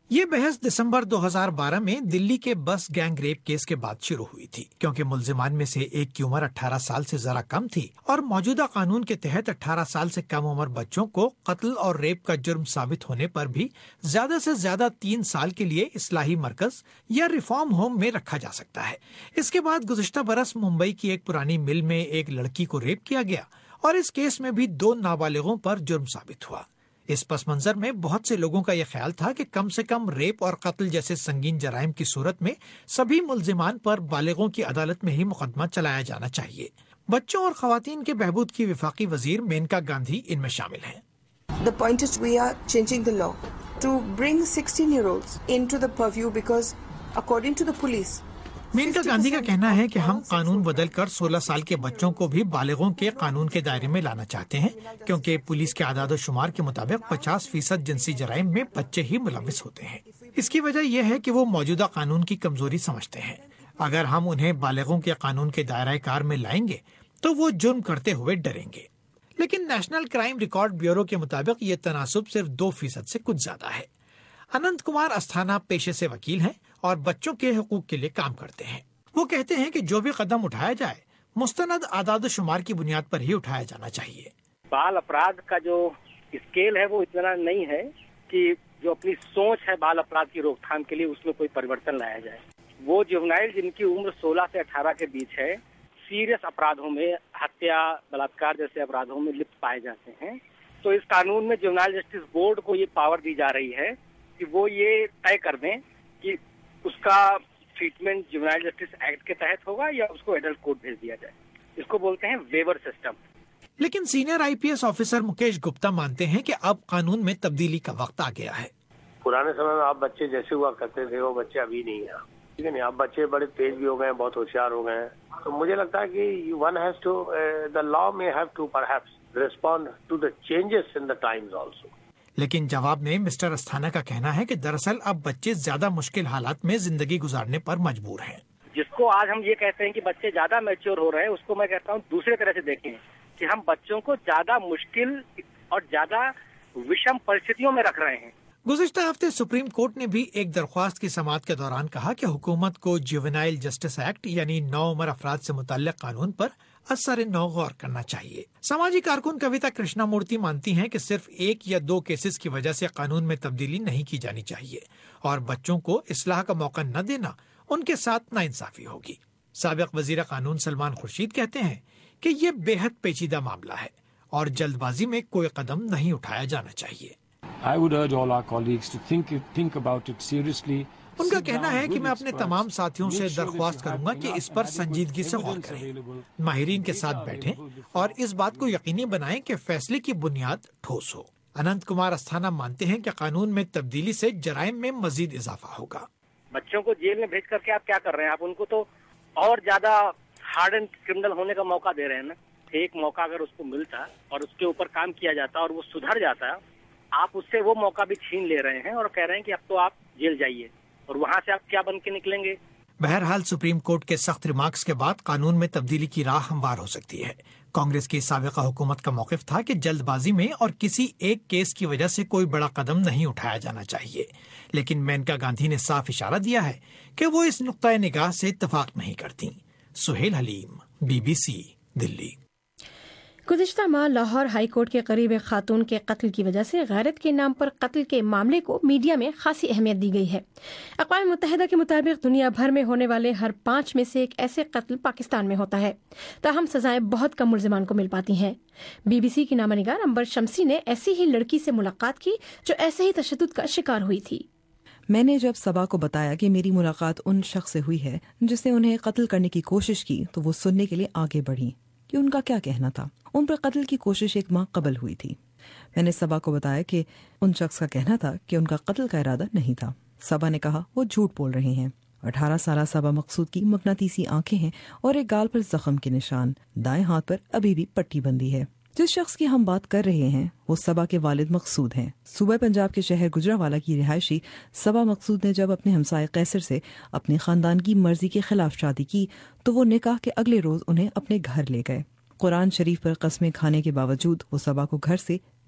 یہ بحث دسمبر دو ہزار بارہ میں دلی کے بس گینگ ریپ کیس کے بعد شروع ہوئی تھی، کیونکہ ملزمان میں سے ایک کی عمر اٹھارہ سال سے ذرا کم تھی اور موجودہ قانون کے تحت اٹھارہ سال سے کم عمر بچوں کو قتل اور ریپ کا جرم ثابت ہونے پر بھی زیادہ سے زیادہ تین سال کے لیے اصلاحی مرکز یا ریفارم ہوم میں رکھا جا سکتا ہے۔ اس کے بعد گزشتہ برس ممبئی کی ایک پرانی مل میں ایک لڑکی کو ریپ کیا گیا اور اس کیس میں بھی دو نابالغوں پر جرم ثابت ہوا۔ اس پس منظر میں بہت سے لوگوں کا یہ خیال تھا کہ کم سے کم ریپ اور قتل جیسے سنگین جرائم کی صورت میں سبھی ملزمان پر بالغوں کی عدالت میں ہی مقدمہ چلایا جانا چاہیے۔ بچوں اور خواتین کے بہبود کی وفاقی وزیر مینکا گاندھی ان میں شامل ہیں۔ The point is we are changing the law to bring sixteen year olds into the purview because according to the police Maneka Gandhi کا کہنا ہے کہ ہم قانون بدل کر سولہ سال کے بچوں کو بھی بالغوں کے قانون کے دائرے میں لانا چاہتے ہیں، کیونکہ پولیس کے اعداد و شمار کے مطابق پچاس فیصد جنسی جرائم میں بچے ہی ملوث ہوتے ہیں۔ اس کی وجہ یہ ہے کہ وہ موجودہ قانون کی کمزوری سمجھتے ہیں۔ اگر ہم انہیں بالغوں کے قانون کے دائرۂ کار میں لائیں گے تو وہ جرم کرتے ہوئے ڈریں گے۔ لیکن نیشنل کرائم ریکارڈ بیورو کے مطابق یہ تناسب صرف دو فیصد سے کچھ زیادہ ہے۔ اننت کمار استھانہ پیشے سے وکیل ہیں اور بچوں کے حقوق کے لیے کام کرتے ہیں۔ وہ کہتے ہیں کہ جو بھی قدم اٹھایا جائے مستند اعداد و شمار کی بنیاد پر ہی اٹھایا جانا چاہیے۔ بال اپرادھ کا جو اسکیل ہے وہ اتنا نہیں ہے کہ جو اپنی سوچ ہے بال اپرادھ کی روک تھام کے لیے اس میں کوئی پریورتن لایا جائے۔ وہ جوونائل جن کی عمر سولہ سے اٹھارہ کے بیچ ہے، سیریس اپرادھوں میں ہتیا، بلاತ್ಕಾರ جیسے اپرادھوں میں لپت پائے جاتے ہیں، تو اس قانون میں جوونائل جسٹس بورڈ کو یہ پاور دی جا رہی ہے کہ وہ یہ طے کر دیں کہ اس کا ٹریٹمنٹ جوونائل جسٹس ایکٹ کے تحت ہوگا یا اس کو ایڈلٹ کورٹ بھیج دیا جائے۔ اس کو بولتے ہیں ویور سسٹم۔ لیکن senior I P S officer Mukesh Gupta مانتے ہیں کہ اب قانون میں تبدیلی کا وقت آ گیا ہے۔ پرانے سمے میں آپ بچے جیسے ہوا کرتے تھے وہ بچے ابھی نہیں ہیں، ٹھیک ہے نہیں، اب بچے بڑے تیز بھی ہو گئے ہیں، بہت ہوشیار ہو گئے ہیں۔ تو مجھے لگتا ہے کہ one has to the law may have to perhaps respond to the changes in the times also. لیکن جواب میں مسٹر استھانہ کا کہنا ہے کہ دراصل اب بچے زیادہ مشکل حالات میں زندگی گزارنے پر مجبور ہیں۔ جس کو آج ہم یہ کہتے ہیں کہ بچے زیادہ میچور ہو رہے ہیں، اس کو میں کہتا ہوں دوسرے طرح سے دیکھیں کہ ہم بچوں کو زیادہ مشکل اور زیادہ وشم پرستھتیوں میں رکھ رہے ہیں۔ گزشتہ ہفتے سپریم کورٹ نے بھی ایک درخواست کی سماعت کے دوران کہا کہ حکومت کو جوونائل جسٹس ایکٹ یعنی نو عمر افراد سے متعلق قانون پر اثر نو غور کرنا چاہیے۔ سماجی کارکن کویتا کرشنا مورتی مانتی ہیں کہ صرف ایک یا دو کیسز کی وجہ سے قانون میں تبدیلی نہیں کی جانی چاہیے اور بچوں کو اصلاح کا موقع نہ دینا ان کے ساتھ ناانصافی ہوگی۔ سابق وزیر قانون سلمان خورشید کہتے ہیں کہ یہ بے حد پیچیدہ معاملہ ہے اور جلد بازی میں کوئی قدم نہیں اٹھایا جانا چاہیے۔ I would urge all our colleagues to think, think about it seriously. ان کا کہنا ہے کہ میں اپنے تمام ساتھیوں سے درخواست کروں گا کہ اس پر سنجیدگی سے غور کریں، ماہرین کے ساتھ بیٹھیں اور اس بات کو یقینی بنائیں کہ فیصلے کی بنیاد ٹھوس ہو۔ اننت کمار استھانہ مانتے ہیں کہ قانون میں تبدیلی سے جرائم میں مزید اضافہ ہوگا۔ بچوں کو جیل میں بھیج کر کے آپ کیا کر رہے ہیں؟ آپ ان کو تو اور زیادہ ہارڈ اینڈ کرمنل ہونے کا موقع دے رہے ہیں نا۔ ایک موقع اگر اس کو ملتا اور اس کے اوپر کام کیا جاتا اور وہ سدھر جاتا، آپ اس سے وہ موقع بھی چھین لے رہے ہیں اور کہہ رہے ہیں کہ اب تو آپ جیل جائیے، اور وہاں سے آپ کیا بن کے نکلیں گے؟ بہرحال سپریم کورٹ کے سخت ریمارکس کے بعد قانون میں تبدیلی کی راہ ہموار ہو سکتی ہے۔ کانگریس کی سابقہ حکومت کا موقف تھا کہ جلد بازی میں اور کسی ایک کیس کی وجہ سے کوئی بڑا قدم نہیں اٹھایا جانا چاہیے، لیکن مینکا گاندھی نے صاف اشارہ دیا ہے کہ وہ اس نقطۂ نگاہ سے اتفاق نہیں کرتی۔ Sohail Haleem, B B C, Delhi. گزشتہ ماہ لاہور ہائی کورٹ کے قریب ایک خاتون کے قتل کی وجہ سے غیرت کے نام پر قتل کے معاملے کو میڈیا میں خاصی اہمیت دی گئی ہے۔ اقوام متحدہ کے مطابق دنیا بھر میں ہونے والے ہر پانچ میں سے ایک ایسے قتل پاکستان میں ہوتا ہے، تاہم سزائیں بہت کم ملزمان کو مل پاتی ہیں۔ بی بی سی کی نامہ نگار امبر شمسی نے ایسی ہی لڑکی سے ملاقات کی جو ایسے ہی تشدد کا شکار ہوئی تھی۔ میں نے جب صبا کو بتایا کہ میری ملاقات ان شخص سے ہوئی ہے جس نے انہیں قتل کرنے کی کوشش کی تو وہ سننے کے لیے آگے بڑھی کہ ان کا کیا کہنا تھا۔ ان پر قتل کی کوشش ایک ماہ قبل ہوئی تھی۔ میں نے صبا کو بتایا کہ ان شخص کا کہنا تھا کہ ان کا قتل کا ارادہ نہیں تھا۔ صبا نے کہا وہ جھوٹ بول رہے ہیں۔ اٹھارہ سالہ صبا مقصود کی مقناطیسی آنکھیں ہیں اور ایک گال پر زخم کے نشان، دائیں ہاتھ پر ابھی بھی پٹی بندی ہے۔ جس شخص کی ہم بات کر رہے ہیں وہ صبا کے والد مقصود ہیں۔ صوبہ پنجاب کے شہر گجرانوالہ کی رہائشی صبا مقصود نے جب اپنے ہمسائے قیصر سے اپنے خاندان کی مرضی کے خلاف شادی کی تو وہ نکاح کے اگلے روز انہیں اپنے گھر لے گئے۔ قرآن شریف پر قسمیں کھانے کے باوجود وہ صبا کو گھر سے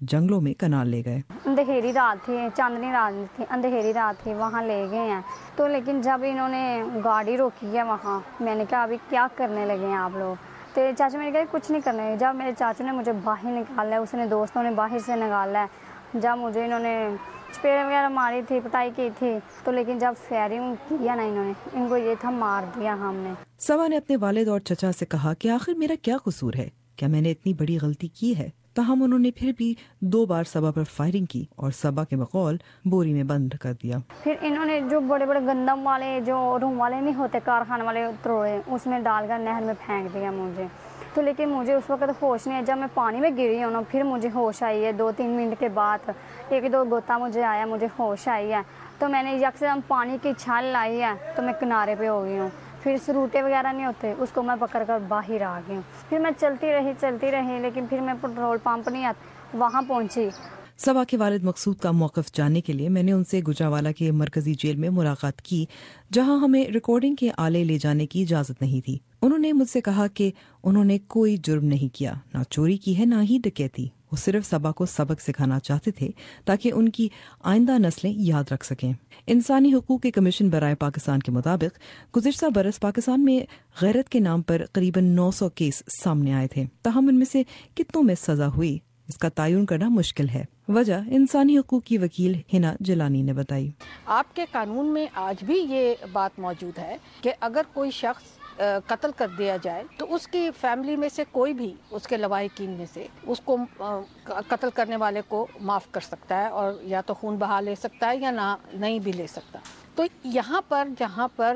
जंगलों में कनाल ले गए। अंधेरी रात थी, चांदनी रात थी, अंधेरी रात थी, वहाँ ले गए हैं। तो लेकिन जब इन्होंने गाड़ी रोकी है वहाँ, मैंने कहा अभी क्या करने लगे हैं आप लोग? तो चाचू मैंने कहा कुछ नहीं करना है। जब मेरे चाचू ने मुझे बाहर निकाला है, उसने दोस्तों ने बाहर से निकाला है, जब मुझे इन्होंने चपेड़ वगैरह मारी थी, पिटाई की थी, तो लेकिन जब फायरिंग किया ना इन्होंने, इनको ये था मार दिया हमने। सबा ने अपने वालिद और चचा से कहा कि आखिर मेरा क्या कसूर है, क्या मैंने इतनी बड़ी गलती की है? ताहम उन्होंने फिर भी दो बार सबा पर फायरिंग की और सबा के बकौल बोरी में बंद कर दिया। फिर इन्होंने जो बड़े बड़े गंदम वाले जो रूम वाले नहीं होते कारखाने वाले त्रोड़े, उसमें डालकर नहर में फेंक दिया मुझे। तो लेकिन मुझे उस वक्त होश नहीं है। जब मैं पानी में गिरी हूँ ना, फिर मुझे होश आई है। दो तीन मिनट के बाद एक दो गोता मुझे आया, मुझे होश आई है। तो मैंने यकदम पानी की छाल लाई है, तो मैं किनारे पे हो गई हूँ। फिर सरूटे वगैरह नहीं होते, उसको मैं पकड़ कर बाहर आ गई हूँ। फिर मैं चलती रही चलती रही लेकिन फिर मैं पेट्रोल पंप नहीं आता, वहाँ पहुँची। सबा के वालिद मकसूद का मौक़िफ़ जानने के लिए मैंने उनसे गुजरावाला के मरकजी जेल में मुलाकात की, जहां हमें रिकॉर्डिंग के आले ले जाने की इजाज़त नहीं थी। उन्होंने मुझसे कहा कि उन्होंने कोई जुर्म नहीं किया, ना चोरी की है ना ही डकैती। वो सिर्फ सबा को सबक सिखाना चाहते थे ताकि उनकी आइंदा नस्लें याद रख सकें। इंसानी हुकूक के कमीशन बराए पाकिस्तान के मुताबिक गुज़िश्ता बरस पाकिस्तान में गैरत के नाम पर करीबन नौ सौ केस सामने आए थे। ताहम इनमें से कितनों में सजा हुई, इसका तायुन करना मुश्किल है। वजह इंसानी हुकूक की वकील हिना जिलानी ने बताई। आपके कानून में आज भी ये बात मौजूद है कि अगर कोई शख्स कत्ल कर दिया जाए तो उसकी फैमिली में से कोई भी उसके लवाहिकीन में से उसको कत्ल करने वाले को माफ़ कर सकता है और या तो खून बहा ले सकता है या ना नहीं भी ले सकता। तो यहाँ पर जहाँ पर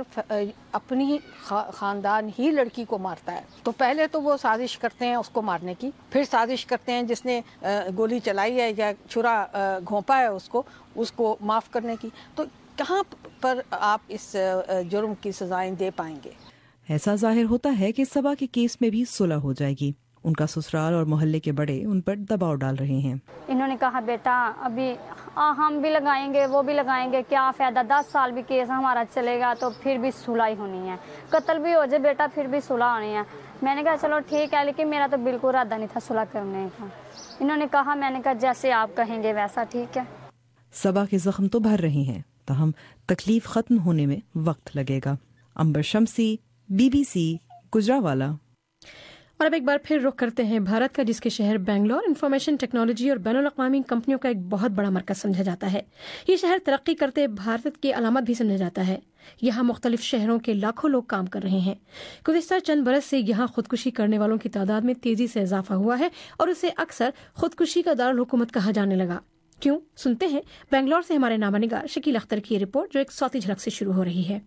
अपनी ख़ानदान ही लड़की को मारता है तो पहले तो वो साजिश करते हैं उसको मारने की, फिर साजिश करते हैं जिसने गोली चलाई है या छुरा घोंपा है उसको उसको माफ़ करने की। तो कहाँ पर आप इस जुर्म की सजाएं दे पाएंगे? ऐसा जाहिर होता है कि सबा के केस में भी सुलह हो जाएगी। उनका ससुराल और मोहल्ले के बड़े उन पर दबाव डाल रहे हैं। इन्होंने कहा बेटा अभी आ, हम भी लगाएंगे वो भी लगाएंगे, क्या फायदा, दस साल भी केस हमारा चलेगा तो फिर भी सुलह ही होनी है, कत्ल भी हो जाए बेटा फिर भी सुलह होनी है। मैंने कहा चलो ठीक है, लेकिन मेरा तो बिल्कुल इरादा नहीं था सुलह करने का। इन्होंने कहा, मैंने कहा जैसे आप कहेंगे वैसा ठीक है। सबा के जख्म तो भर रहे हैं, ताहम तकलीफ खत्म होने में वक्त लगेगा। अंबर शमसी, बीबीसी, गुजरावाला। और अब एक बार फिर रुख करते हैं भारत का, जिसके शहर बेंगलोर इंफॉर्मेशन टेक्नोलॉजी और बैनुल अक़वामी कंपनियों का एक बहुत बड़ा मरकज समझा जाता है। ये शहर तरक्की करते भारत की अलामत भी समझा जाता है। यहाँ मुख्तलिफ शहरों के लाखों लोग काम कर रहे हैं। गुज़िश्ता चंद बरस से यहाँ खुदकुशी करने वालों की तादाद में तेजी से इजाफा हुआ है और उसे अक्सर खुदकुशी का दारुल हुकूमत कहा जाने लगा। क्यों, सुनते हैं बेंगलोर से हमारे नामानिगार शकील अख्तर की रिपोर्ट, जो एक सौती झलक से शुरू हो रही है।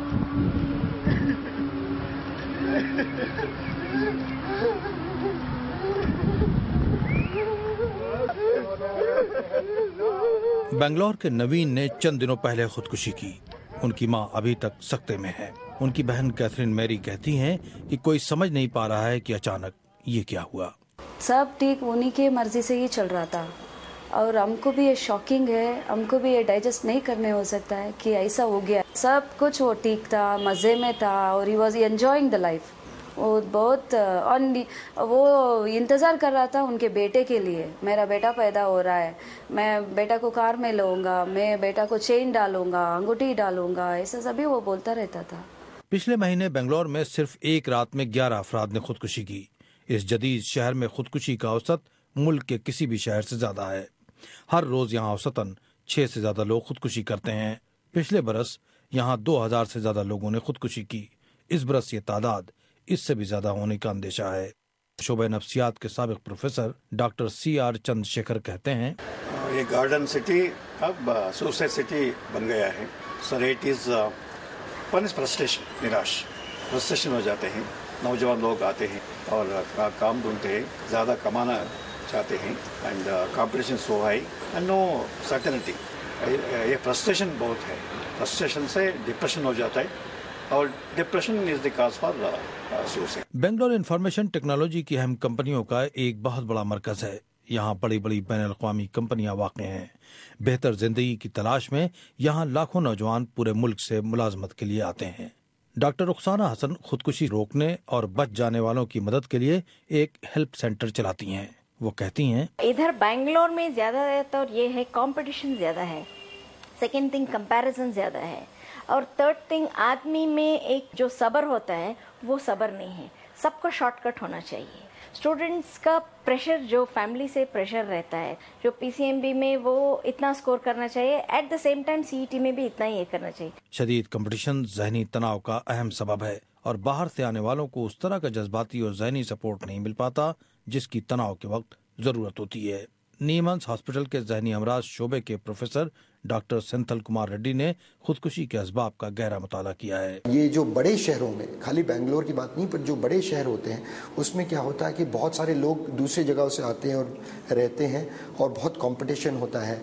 बेंगलोर के नवीन ने चंद दिनों पहले खुदकुशी की। उनकी मां अभी तक सख्ते में है। उनकी बहन कैथरीन मैरी कहती हैं कि कोई समझ नहीं पा रहा है कि अचानक ये क्या हुआ। सब ठीक उन्हीं की मर्जी से ही चल रहा था और हमको भी ये शॉकिंग है, हमको भी ये डाइजेस्ट नहीं करने हो सकता है कि ऐसा हो गया। सब कुछ वो ठीक था, मज़े में था और he was enjoying the life. वो बहुत वो इंतज़ार कर रहा था उनके बेटे के लिए, मेरा बेटा पैदा हो रहा है, मैं बेटा को कार में लूँगा, मैं बेटा को चेन डालूंगा, अंगूठी डालूंगा, ऐसा सभी वो बोलता रहता था। पिछले महीने बेंगलोर में सिर्फ एक रात में ग्यारह अफराद ने खुदकुशी की। इस जदीद शहर में खुदकुशी का औसत मुल्क के किसी भी शहर से ज्यादा है। हर रोज यहाँ औसतन छह से ज्यादा लोग खुदकुशी करते हैं। पिछले बरस यहाँ दो हजार से ज्यादा लोगों ने खुदकुशी की। इस बरस ये तादाद इससे भी ज्यादा होने का अंदेशा है। शोबे नफ्सियात के साबिक professor doctor C R Chandrashekar कहते हैं, ये गार्डन सिटी अब सुसाइड सिटी बन गया है। Sir it is one is frustration, निराश फ्रस्ट्रेशन हो जाते हैं। नौजवान लोग आते हैं और काम ढूंढते हैं, ज़्यादा कमाना चाहते हैं and competition so high and no certainty. ये फ्रस्ट्रेशन बहुत है। फ्रस्ट्रेशन से डिप्रेशन हो जाता है और depression is the cause for suicide. Bangalore information technology की अहम कंपनियों का एक बहुत बड़ा मरकज है। यहाँ बड़ी बड़ी बैन अल-अक़वामी कंपनियां वाक़ हैं। बेहतर जिंदगी की तलाश में यहाँ लाखों नौजवान पूरे मुल्क से मुलाजमत के लिए आते हैं। डॉक्टर रुखसाना हसन खुदकुशी रोकने और बच जाने वालों की मदद के लिए एक हेल्प सेंटर चलाती हैं। وہ کہتی ہیں ادھر بنگلور میں زیادہ تو یہ ہے کمپٹیشن زیادہ ہے, سیکنڈ تھنگ کمپیریزن زیادہ ہے, اور تھرڈ تھنگ آدمی میں ایک جو صبر ہوتا ہے وہ صبر نہیں ہے. سب کو شارٹ کٹ ہونا چاہیے. اسٹوڈینٹس کا پریشر جو فیملی سے پریشر رہتا ہے, جو پی سی ایم بی میں وہ اتنا اسکور کرنا چاہیے, at the same time C E T میں بھی اتنا ہی یہ کرنا چاہیے. شدید کمپٹیشن ذہنی تناؤ کا اہم سبب ہے اور باہر سے آنے والوں کو اس طرح کا جذباتی اور ذہنی سپورٹ نہیں مل پاتا جس کی تناؤ کے وقت ضرورت ہوتی ہے. نیمنس ہاسپٹل کے ذہنی امراض شعبے کے پروفیسر ڈاکٹر سینتھل کمار ریڈی نے خودکشی کے اسباب کا گہرا مطالعہ کیا ہے. یہ جو بڑے شہروں میں, خالی بنگلور کی بات نہیں, پر جو بڑے شہر ہوتے ہیں اس میں کیا ہوتا ہے کہ بہت سارے لوگ دوسری جگہوں سے آتے ہیں اور رہتے ہیں, اور بہت کمپٹیشن ہوتا ہے,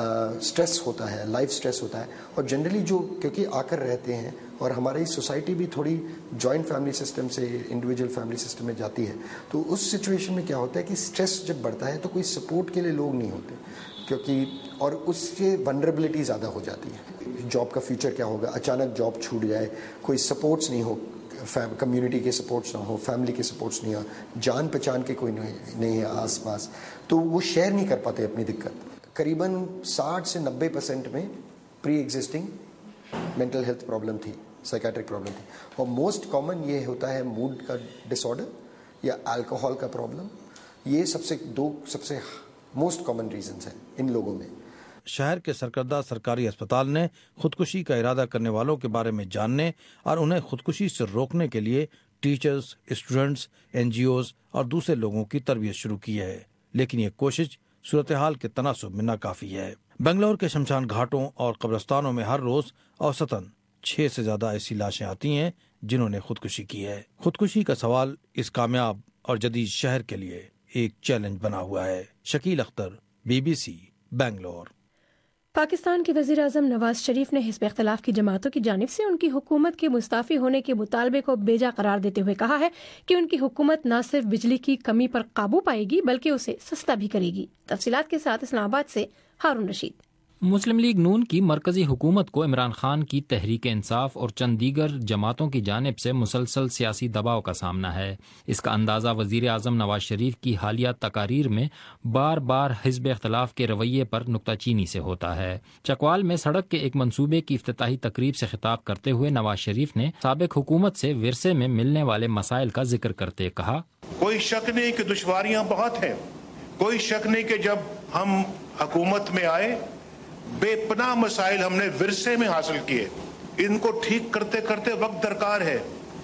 سٹریس ہوتا ہے, لائف سٹریس ہوتا ہے, اور جنرلی جو کیونکہ آ کر رہتے ہیں, اور ہماری سوسائٹی بھی تھوڑی جوائنٹ فیملی سسٹم سے انڈیویجول فیملی سسٹم میں جاتی ہے, تو اس سچویشن میں کیا ہوتا ہے کہ سٹریس جب بڑھتا ہے تو کوئی سپورٹ کے لیے لوگ نہیں ہوتے, کیونکہ اور اس سے ونربلٹی زیادہ ہو جاتی ہے. جاب کا فیوچر کیا ہوگا, اچانک جاب چھوٹ جائے, کوئی سپورٹس نہیں ہو, کمیونٹی کے سپورٹس نہ ہو, فیملی کے سپورٹس نہیں ہو, جان پہچان کے کوئی نہیں ہے آس پاس, تو وہ شیئر نہیں کر پاتے اپنی دقت. قریباً ساٹھ سے نبے پرسینٹ میں pre existing mental health problem تھی, سائیکیٹرک پرابلم تھی, اور موسٹ کامن یہ ہوتا ہے موڈ کا ڈس آرڈر یا الکوہول کا پرابلم. یہ سب سے دو سب سے موسٹ کامن ریزنز ہیں ان لوگوں میں. شہر کے سرکردہ سرکاری اسپتال نے خودکشی کا ارادہ کرنے والوں کے بارے میں جاننے اور انہیں خودکشی سے روکنے کے لیے teachers, students, N G Os اور دوسرے لوگوں کی تربیت شروع کی ہے, لیکن یہ کوشش صورتحال کے تناسب میں ناکافی ہے. بنگلور کے شمشان گھاٹوں اور قبرستانوں میں ہر روز اوسطاً چھ سے زیادہ ایسی لاشیں آتی ہیں جنہوں نے خودکشی کی ہے. خودکشی کا سوال اس کامیاب اور جدید شہر کے لیے ایک چیلنج بنا ہوا ہے. Shakeel Akhtar, B B C, Bangalore. Pakistan کے وزیر اعظم نواز شریف نے حزب اختلاف کی جماعتوں کی جانب سے ان کی حکومت کے مستعفی ہونے کے مطالبے کو بیجا قرار دیتے ہوئے کہا ہے کہ ان کی حکومت نہ صرف بجلی کی کمی پر قابو پائے گی بلکہ اسے سستا بھی کرے گی. تفصیلات کے ساتھ اسلام آباد سے ہارون رشید. مسلم لیگ نون کی مرکزی حکومت کو عمران خان کی تحریک انصاف اور چند دیگر جماعتوں کی جانب سے مسلسل سیاسی دباؤ کا سامنا ہے. اس کا اندازہ وزیر اعظم نواز شریف کی حالیہ تقاریر میں بار بار حزب اختلاف کے رویے پر نکتہ چینی سے ہوتا ہے. چکوال میں سڑک کے ایک منصوبے کی افتتاحی تقریب سے خطاب کرتے ہوئے نواز شریف نے سابق حکومت سے ورثے میں ملنے والے مسائل کا ذکر کرتے کہا, کوئی شک نہیں کہ دشواریاں بہت ہیں, کوئی شک نہیں کہ جب ہم حکومت میں آئے بے پناہ مسائل ہم نے ورثے میں حاصل کیے, ان کو ٹھیک کرتے کرتے وقت درکار ہے.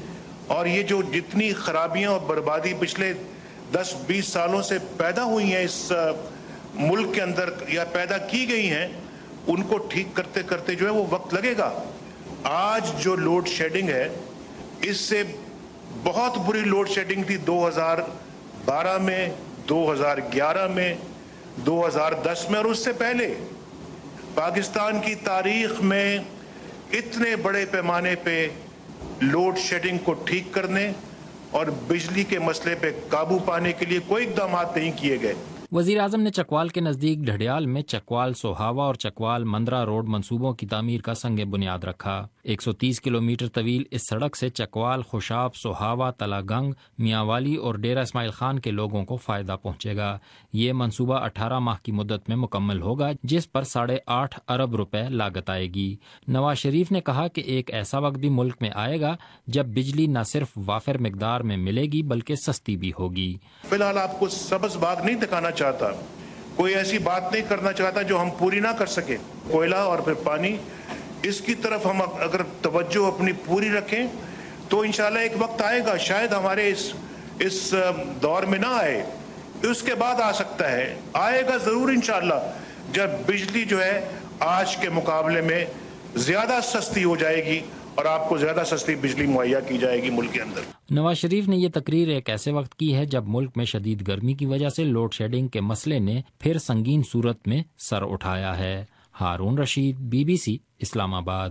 اور یہ جو جتنی خرابیاں اور بربادی پچھلے دس بیس سالوں سے پیدا ہوئی ہیں اس ملک کے اندر یا پیدا کی گئی ہیں, ان کو ٹھیک کرتے کرتے جو ہے وہ وقت لگے گا. آج جو لوڈ شیڈنگ ہے اس سے بہت بری لوڈ شیڈنگ تھی دو ہزار بارہ میں, دو ہزار گیارہ میں, دو ہزار دس میں اور اس سے پہلے. پاکستان کی تاریخ میں اتنے بڑے پیمانے پہ لوڈ شیڈنگ کو ٹھیک کرنے اور بجلی کے مسئلے پہ قابو پانے کے لیے کوئی اقدامات نہیں کیے گئے. وزیر اعظم نے چکوال کے نزدیک ڈھڈیال میں چکوال سوہاوا اور چکوال مندرا روڈ منصوبوں کی تعمیر کا سنگ بنیاد رکھا. ایک سو تیس کلومیٹر طویل اس سڑک سے چکوال, خوشاب, سوہاوا, تلا گنگ, میاں والی اور ڈیرہ اسماعیل خان کے لوگوں کو فائدہ پہنچے گا. یہ منصوبہ اٹھارہ ماہ کی مدت میں مکمل ہوگا جس پر ساڑھے آٹھ ارب روپے لاگت آئے گی. نواز شریف نے کہا کہ ایک ایسا وقت بھی ملک میں آئے گا جب بجلی نہ صرف وافر مقدار میں ملے گی بلکہ سستی بھی ہوگی. فی الحال آپ کو سبز باغ نہیں دکھانا چاہتا, کوئی ایسی بات نہیں کرنا چاہتا جو ہم پوری نہ کر سکے. کوئلہ اور پھر پانی, اس کی طرف ہم اگر توجہ اپنی پوری رکھیں تو انشاءاللہ ایک وقت آئے گا, شاید ہمارے اس اس دور میں نہ آئے, اس کے بعد آ سکتا ہے, آئے گا ضرور انشاءاللہ, جب بجلی جو ہے آج کے مقابلے میں زیادہ سستی ہو جائے گی اور آپ کو زیادہ سستی بجلی مہیا کی جائے گی ملک کے اندر. نواز شریف نے یہ تقریر ایک ایسے وقت کی ہے جب ملک میں شدید گرمی کی وجہ سے لوڈ شیڈنگ کے مسئلے نے پھر سنگین صورت میں سر اٹھایا ہے. Haroon Rashid, B B C, Islamabad.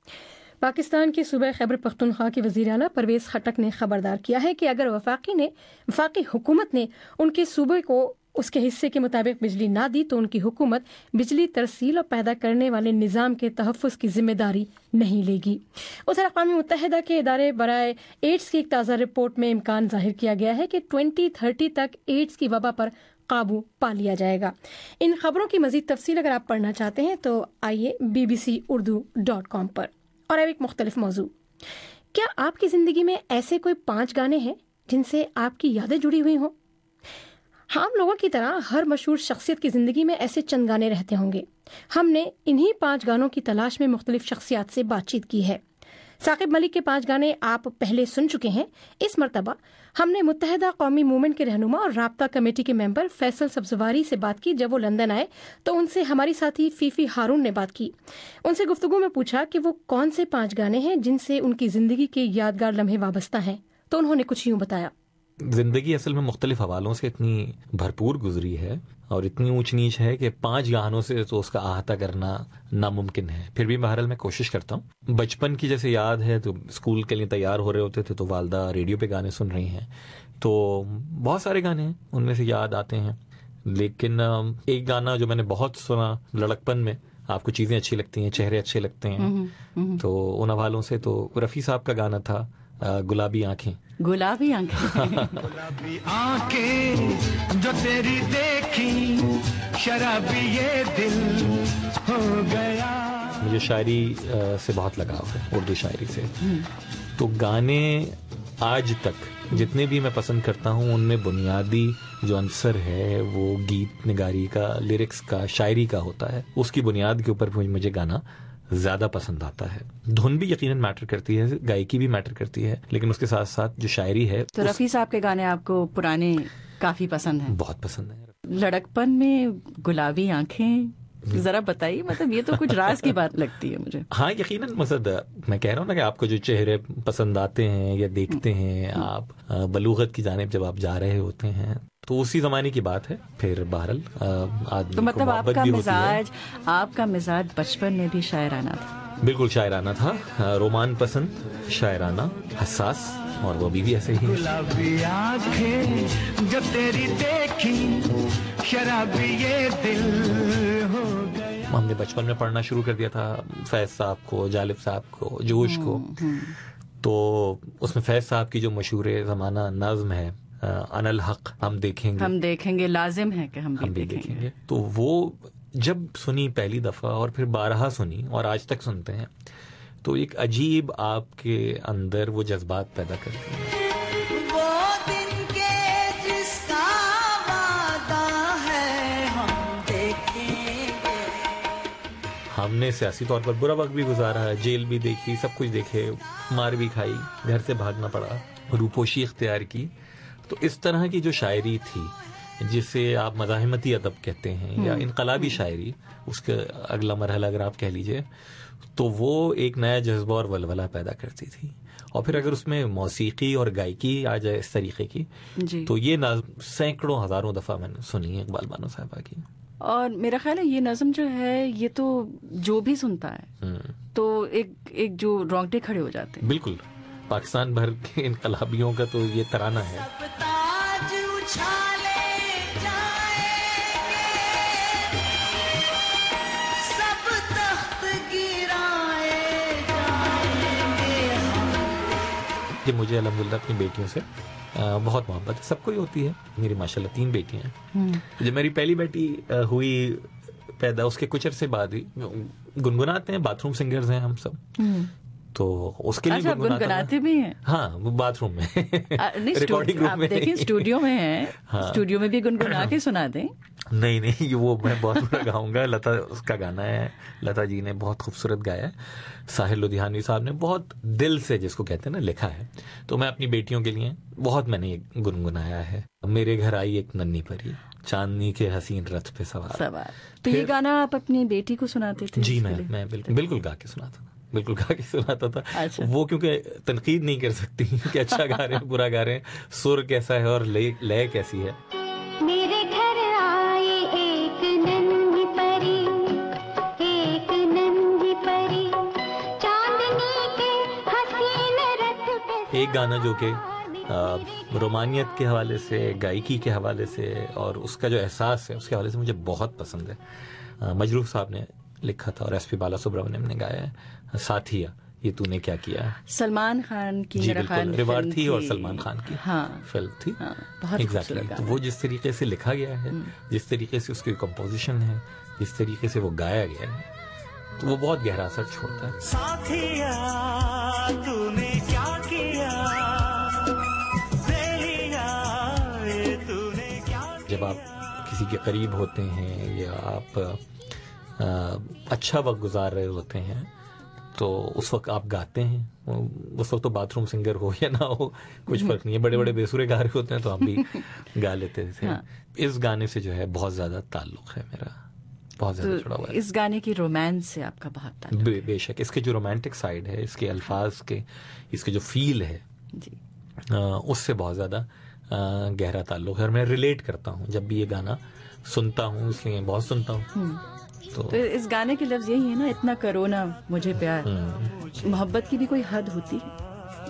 Pakistan کے صوبہ خیبر پختونخوا کے وزیر اعلیٰ پرویز خٹک نے خبردار کیا ہے کہ اگر وفاقی نے وفاقی حکومت نے ان کے صوبے کو اس کے حصے کے مطابق بجلی نہ دی تو ان کی حکومت بجلی ترسیل اور پیدا کرنے والے نظام کے تحفظ کی ذمہ داری نہیں لے گی. ادھر اقوام متحدہ کے ادارے برائے ایڈز کی ایک تازہ رپورٹ میں امکان ظاہر کیا گیا ہے کہ ٹوئنٹی تھرٹی تک ایڈز کی وبا پر قابو پا لیا جائے گا۔ ان خبروں کی مزید تفصیل اگر آپ پڑھنا چاہتے ہیں تو آئیے B B C Urdu dot com پر۔ اور اب ایک مختلف موضوع، کیا آپ کی زندگی میں ایسے کوئی پانچ گانے ہیں جن سے آپ کی یادیں جڑی ہوئی ہوں؟ عام لوگوں کی طرح ہر مشہور شخصیت کی زندگی میں ایسے چند گانے رہتے ہوں گے۔ ہم نے انہی پانچ گانوں کی تلاش میں مختلف شخصیات سے بات چیت کی ہے۔ ثاقب ملک کے پانچ گانے آپ پہلے سن چکے ہیں۔ اس مرتبہ ہم نے متحدہ قومی موومنٹ کے رہنما اور رابطہ کمیٹی کے ممبر فیصل سبزواری سے بات کی۔ جب وہ لندن آئے تو ان سے ہماری ساتھی فیفی ہارون نے بات کی۔ ان سے گفتگو میں پوچھا کہ وہ کون سے پانچ گانے ہیں جن سے ان کی زندگی کے یادگار لمحے وابستہ ہیں، تو انہوں نے کچھ یوں بتایا۔ زندگی اصل میں مختلف حوالوں سے اتنی بھرپور گزری ہے اور اتنی اونچ نیچ ہے کہ پانچ گانوں سے تو اس کا احاطہ کرنا ناممکن ہے۔ پھر بھی بہرحال میں کوشش کرتا ہوں۔ بچپن کی جیسے یاد ہے تو اسکول کے لیے تیار ہو رہے ہوتے تھے تو والدہ ریڈیو پہ گانے سن رہی ہیں، تو بہت سارے گانے ہیں ان میں سے یاد آتے ہیں، لیکن ایک گانا جو میں نے بہت سنا لڑکپن میں، آپ کو چیزیں اچھی لگتی ہیں، چہرے اچھے لگتے ہیں، تو ان حوالوں سے تو رفیع صاحب کا گانا تھا گلابی آنکھیں۔ گلابی آنکھیں گلابی آنکھیں جو تیری دیکھی شرابی یہ دل ہو گیا۔ مجھے شاعری سے بہت لگاؤ ہے، اردو شاعری سے، تو گانے آج تک جتنے بھی میں پسند کرتا ہوں ان میں بنیادی جو عنصر ہے وہ گیت نگاری کا، لیرکس کا، شاعری کا ہوتا ہے۔ اس کی بنیاد کے اوپر مجھے گانا زیادہ پسند آتا ہے۔ دھن بھی یقیناً میٹر کرتی ہے، گائیکی بھی میٹر کرتی ہے، لیکن اس کے ساتھ ساتھ جو شاعری ہے۔ تو رفیع صاحب کے گانے آپ کو پرانے کافی پسند ہیں؟ بہت پسند ہیں۔ لڑکپن میں گلابی آنکھیں، ذرا بتائیے، مطلب یہ تو کچھ راز کی بات لگتی ہے مجھے۔ ہاں یقیناً، مقصد میں کہہ رہا ہوں نا کہ آپ کو جو چہرے پسند آتے ہیں یا دیکھتے ہیں، آپ بلوغت کی جانب جب آپ جا رہے ہوتے ہیں تو اسی زمانے کی بات ہے۔ پھر بہرحال آدمی تو مطلب کو آپ محبت کا بھی ہوتی ہے۔ مزاج آپ کا مزاج بچپن میں بھی شاعرانہ تھا؟ بالکل شاعرانہ تھا، رومان پسند، شاعرانہ، حساس، اور وہ بھی, بھی ایسے ہی۔ گلابی آنکھیں جو تیری دیکھی شرابی یہ دل ہو گیا۔ ہم نے بچپن میں پڑھنا شروع کر دیا تھا فیض صاحب کو، جالب صاحب کو، جوش کو، تو اس میں فیض صاحب کی جو مشہور زمانہ نظم ہے ان الحق، ہم دیکھیں گے ہم دیکھیں گے، لازم ہے کہ ہم بھی, ہم بھی دیکھیں, دیکھیں گے، تو وہ جب سنی پہلی دفعہ اور پھر بارہا سنی اور آج تک سنتے ہیں تو ایک عجیب آپ کے اندر وہ جذبات پیدا کرتی ہیں۔ وہ دن کے جس کا وعدہ ہے ہم دیکھیں گے۔ ہم نے سیاسی طور پر برا وقت بھی گزارا ہے، جیل بھی دیکھی، سب کچھ دیکھے، مار بھی کھائی، گھر سے بھاگنا پڑا، روپوشی اختیار کی۔ تو اس طرح کی جو شاعری تھی جسے آپ مزاحمتی ادب کہتے ہیں یا انقلابی شاعری، اس کا اگلا مرحلہ اگر آپ کہہ لیجئے، تو وہ ایک نیا جذبہ اور ولولہ پیدا کرتی تھی۔ اور پھر اگر اس میں موسیقی اور گائیکی آ جائے اس طریقے کی جی، تو یہ نظم سینکڑوں ہزاروں دفعہ میں نے سنی ہے اقبال بانو صاحبہ کی۔ اور میرا خیال ہے یہ نظم جو ہے یہ تو جو بھی سنتا ہے تو ایک ایک جو رونگٹے کھڑے ہو جاتے ہیں۔ بالکل، پاکستان بھر کے انقلابیوں کا تو یہ ترانہ ہے۔ کہ مجھے الحمدللہ اپنی بیٹیوں سے بہت محبت ہے، سب کو ہی ہوتی ہے، میری ماشاءاللہ تین بیٹیاں ہیں۔ جب میری پہلی بیٹی ہوئی پیدا، اس کے کچھ عرصے بعد ہی گنگناتے ہیں، باتھ روم سنگرز ہیں ہم سب، تو اس کے لیے گنگناتے بھی ہیں۔ ہاں، وہ باتھ روم میں، ریکارڈنگ روم میں، دیکھیں اسٹوڈیو میں ہیں، اسٹوڈیو میں بھی گنگنا کے سنا دیں۔ نہیں نہیں، وہ میں بہت بڑا گاؤں گا، لتا اس کا گانا ہے، لتا جی نے بہت خوبصورت گایا ہے، ساحر لدھیانوی صاحب نے بہت دل سے جس کو کہتے ہیں نا لکھا ہے، تو میں اپنی بیٹیوں کے لیے بہت میں نے یہ گنگنایا ہے۔ میرے گھر آئی ایک ننھی پری، چاندنی کے حسین رتھ پہ سوار سوار۔ تو یہ گانا آپ اپنی بیٹی کو سناتے تھے؟ جی، میں میں بالکل بالکل گا کے سناتا تھا، بالکل گا کے سناتا تھا۔ وہ کیونکہ تنقید نہیں کر سکتی کہ اچھا گا رہے ہیں برا گا رہے ہیں، سر کیسا ہے اور لے لے کیسی ہے۔ میرے گھر آئی ایک ننھی پری، ایک ننھی پری، چاندنی کے حسین رتھ پہ۔ ایک گانا جو کہ رومانیت کے حوالے سے، گائیکی کے حوالے سے اور اس کا جو احساس ہے اس کے حوالے سے مجھے بہت پسند ہے، مجروح صاحب نے لکھا تھا اور ایس پی بالا سبرامنیم نے گایا ہے، ساتھیا، یہ تو نے کیا کیا. سلمان خان کی جی میرا خیال روار تھی اور سلمان خان کی ہاں فلم تھی. بہت ایگزیکٹلی. تو وہ جس طریقے سے لکھا گیا ہے, جس طریقے سے اس کی کمپوزیشن ہے, جس طریقے سے وہ گایا گیا ہے, تو وہ بہت گہرا اثر چھوڑتا ہے. ساتھیا تو نے کیا کیا, جب آپ کسی کے قریب ہوتے ہیں یا آپ اچھا وقت گزار رہے ہوتے ہیں تو اس وقت آپ گاتے ہیں. اس وقت تو باتھ روم سنگر ہو یا نہ ہو کچھ فرق نہیں ہے, بڑے بڑے بے سورے گا رہے ہوتے ہیں تو ہم بھی گا لیتے تھے. اس گانے سے جو ہے بہت زیادہ تعلق ہے میرا, بہت زیادہ جڑا ہوا ہے. اس گانے کی رومانس سے آپ کا بہت تعلق بے, بے شک. اس کے جو رومانٹک سائڈ ہے, اس کے الفاظ کے, اس کے جو فیل ہے جی اس سے بہت زیادہ گہرا تعلق ہے, اور میں ریلیٹ کرتا ہوں جب بھی یہ گانا سنتا ہوں, اس لیے بہت سنتا ہوں. تو اس گانے کے لفظ یہی ہے نا, اتنا کرو نا مجھے پیار. محبت کی بھی کوئی حد ہوتی ہے؟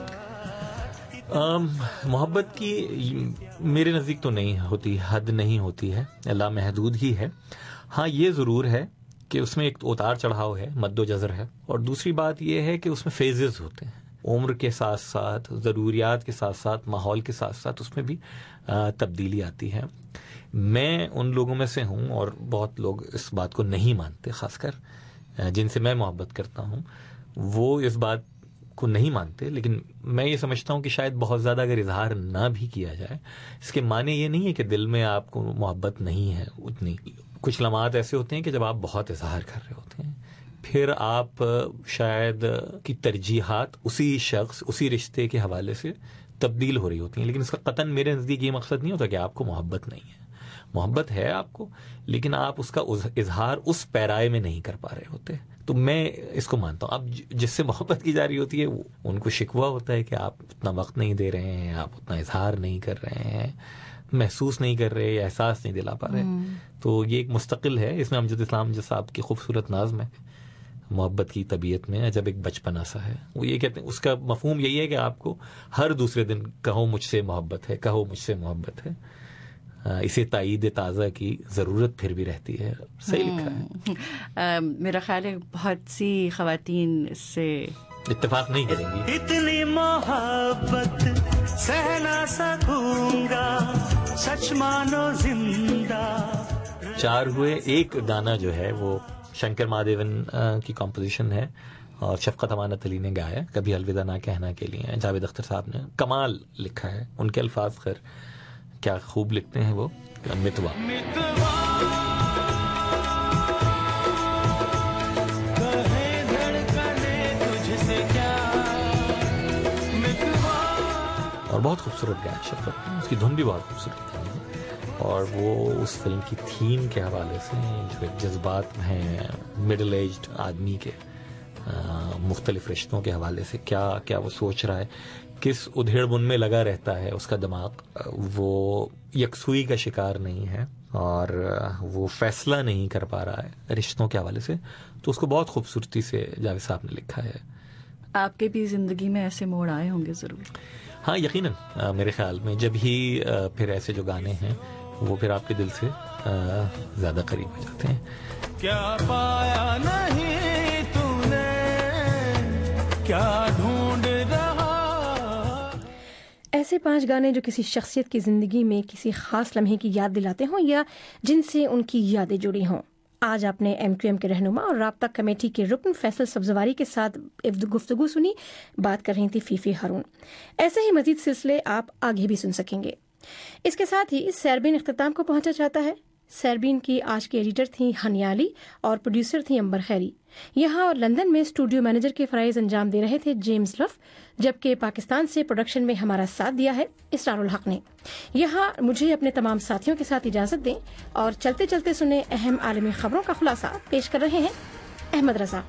محبت کی میرے نزدیک تو نہیں ہوتی, حد نہیں ہوتی ہے, لامحدود ہی ہے. ہاں یہ ضرور ہے کہ اس میں ایک اتار چڑھاؤ ہے, مد و جزر ہے, اور دوسری بات یہ ہے کہ اس میں فیزز ہوتے ہیں. عمر کے ساتھ ساتھ, ضروریات کے ساتھ ساتھ, ماحول کے ساتھ ساتھ اس میں بھی تبدیلی آتی ہے. میں ان لوگوں میں سے ہوں, اور بہت لوگ اس بات کو نہیں مانتے, خاص کر جن سے میں محبت کرتا ہوں وہ اس بات کو نہیں مانتے. لیکن میں یہ سمجھتا ہوں کہ شاید بہت زیادہ اگر اظہار نہ بھی کیا جائے, اس کے معنی یہ نہیں ہے کہ دل میں آپ کو محبت نہیں ہے اتنی. کچھ لمحات ایسے ہوتے ہیں کہ جب آپ بہت اظہار کر رہے ہوتے ہیں, پھر آپ شاید کی ترجیحات اسی شخص, اسی رشتے کے حوالے سے تبدیل ہو رہی ہوتی ہیں. لیکن اس کا قطعاً میرے نزدیک یہ مقصد نہیں ہوتا کہ آپ کو محبت نہیں ہے. محبت ہے آپ کو, لیکن آپ اس کا اظہار اس پیرائے میں نہیں کر پا رہے ہوتے. تو میں اس کو مانتا ہوں. اب جس سے محبت کی جا رہی ہوتی ہے ان کو شکوہ ہوتا ہے کہ آپ اتنا وقت نہیں دے رہے ہیں, آپ اتنا اظہار نہیں کر رہے ہیں, محسوس نہیں کر رہے, احساس نہیں دلا پا رہے. تو یہ ایک مستقل ہے. اس میں امجد اسلام جیسا آپ کی خوبصورت نظم ہے محبت کی طبیعت میں, جب ایک بچپنا سا ہے. وہ یہ کہتے ہیں, اس کا مفہوم یہی ہے کہ آپ کو ہر دوسرے دن کہو مجھ سے محبت ہے, کہو مجھ سے محبت ہے. اسے تائید تازہ کی ضرورت پھر بھی رہتی ہے. صحیح لکھا ہے. میرا خیال ہے بہت سی خواتین اس سے اتفاق نہیں کریں گی. اتنی محبت سہ نہ سکوں گا, سچ مانو زندہ. چار ہوئے ایک گانا جو ہے وہ شنکر مہادیون کی کمپوزیشن ہے, اور شفقت امانت علی نے گایا. کبھی الوداع نہ کہنا کے لیے جاوید اختر صاحب نے کمال لکھا ہے. ان کے الفاظ خیر کیا خوب لکھتے ہیں وہ. متوا اور بہت خوبصورت گایا شفقت, اس کی دھن بھی بہت خوبصورت ہے. اور وہ اس فلم کی تھیم کے حوالے سے جو جذبات ہیں مڈل ایجڈ آدمی کے, مختلف رشتوں کے حوالے سے کیا کیا وہ سوچ رہا ہے, کس ادھیڑ بن میں لگا رہتا ہے اس کا دماغ, وہ یکسوئی کا شکار نہیں ہے اور وہ فیصلہ نہیں کر پا رہا ہے رشتوں کے حوالے سے. تو اس کو بہت خوبصورتی سے جاوید صاحب نے لکھا ہے. آپ کے بھی زندگی میں ایسے موڑ آئے ہوں گے ضرور؟ ہاں یقیناً. میرے خیال میں جب ہی پھر ایسے جو گانے ہیں وہ پھر آپ کے دل سے زیادہ قریب ہو جاتے ہیں. کیا پایا نہیں تو نے, کیا ڈھونڈ رہا. ایسے پانچ گانے جو کسی شخصیت کی زندگی میں کسی خاص لمحے کی یاد دلاتے ہوں یا جن سے ان کی یادیں جڑی ہوں. آج آپ نے ایم کیو ایم کے رہنما اور رابطہ کمیٹی کے رکن فیصل سبزواری کے ساتھ گفتگو سنی. بات کر رہی تھی فیفی ہارون. ایسے ہی مزید سلسلے آپ آگے بھی سن سکیں گے. اس کے ساتھ ہی سیربین اختتام کو پہنچا چاہتا ہے. سیربین کی آج کے ایڈیٹر تھیں ہنیا علی اور پروڈیوسر تھیں امبر خیری. یہاں اور لندن میں اسٹوڈیو مینیجر کے فرائض انجام دے رہے تھے جیمز لف, جبکہ پاکستان سے پروڈکشن میں ہمارا ساتھ دیا ہے اسرار الحق نے. یہاں مجھے اپنے تمام ساتھیوں کے ساتھ اجازت دیں اور چلتے چلتے سنیں اہم عالمی خبروں کا خلاصہ. پیش کر رہے ہیں احمد رضا.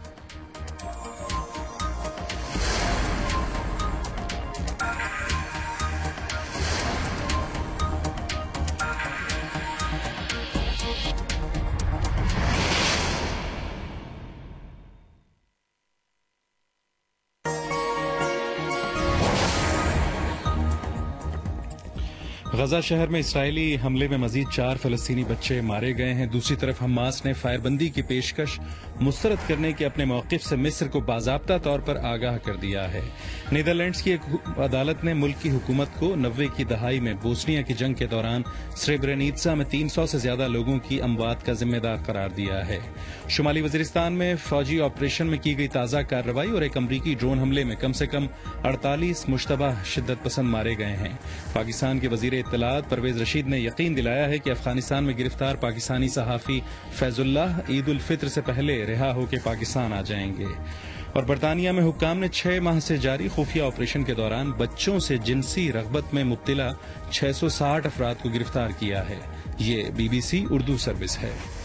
غزہ شہر میں اسرائیلی حملے میں مزید چار فلسطینی بچے مارے گئے ہیں. دوسری طرف حماس نے فائر بندی کی پیشکش مسترد کرنے کے اپنے موقف سے مصر کو باضابطہ طور پر آگاہ کر دیا ہے. نیدرلینڈز کی ایک عدالت نے ملک کی حکومت کو نوے کی دہائی میں بوسنیا کی جنگ کے دوران سریبرینیتسا میں تین سو سے زیادہ لوگوں کی اموات کا ذمہ دار قرار دیا ہے. شمالی وزیرستان میں فوجی آپریشن میں کی گئی تازہ کارروائی اور ایک امریکی ڈرون حملے میں کم سے کم اڑتالیس مشتبہ شدت پسند مارے گئے ہیں. پاکستان کے وزیر اطلاعات پرویز رشید نے یقین دلایا ہے کہ افغانستان میں گرفتار پاکستانی صحافی فیض اللہ عید الفطر سے پہلے رہا ہو کے پاکستان آ جائیں گے. اور برطانیہ میں حکام نے چھ ماہ سے جاری خفیہ آپریشن کے دوران بچوں سے جنسی رغبت میں مبتلا چھ سو ساٹھ افراد کو گرفتار کیا ہے. یہ B B C Urdu service ہے.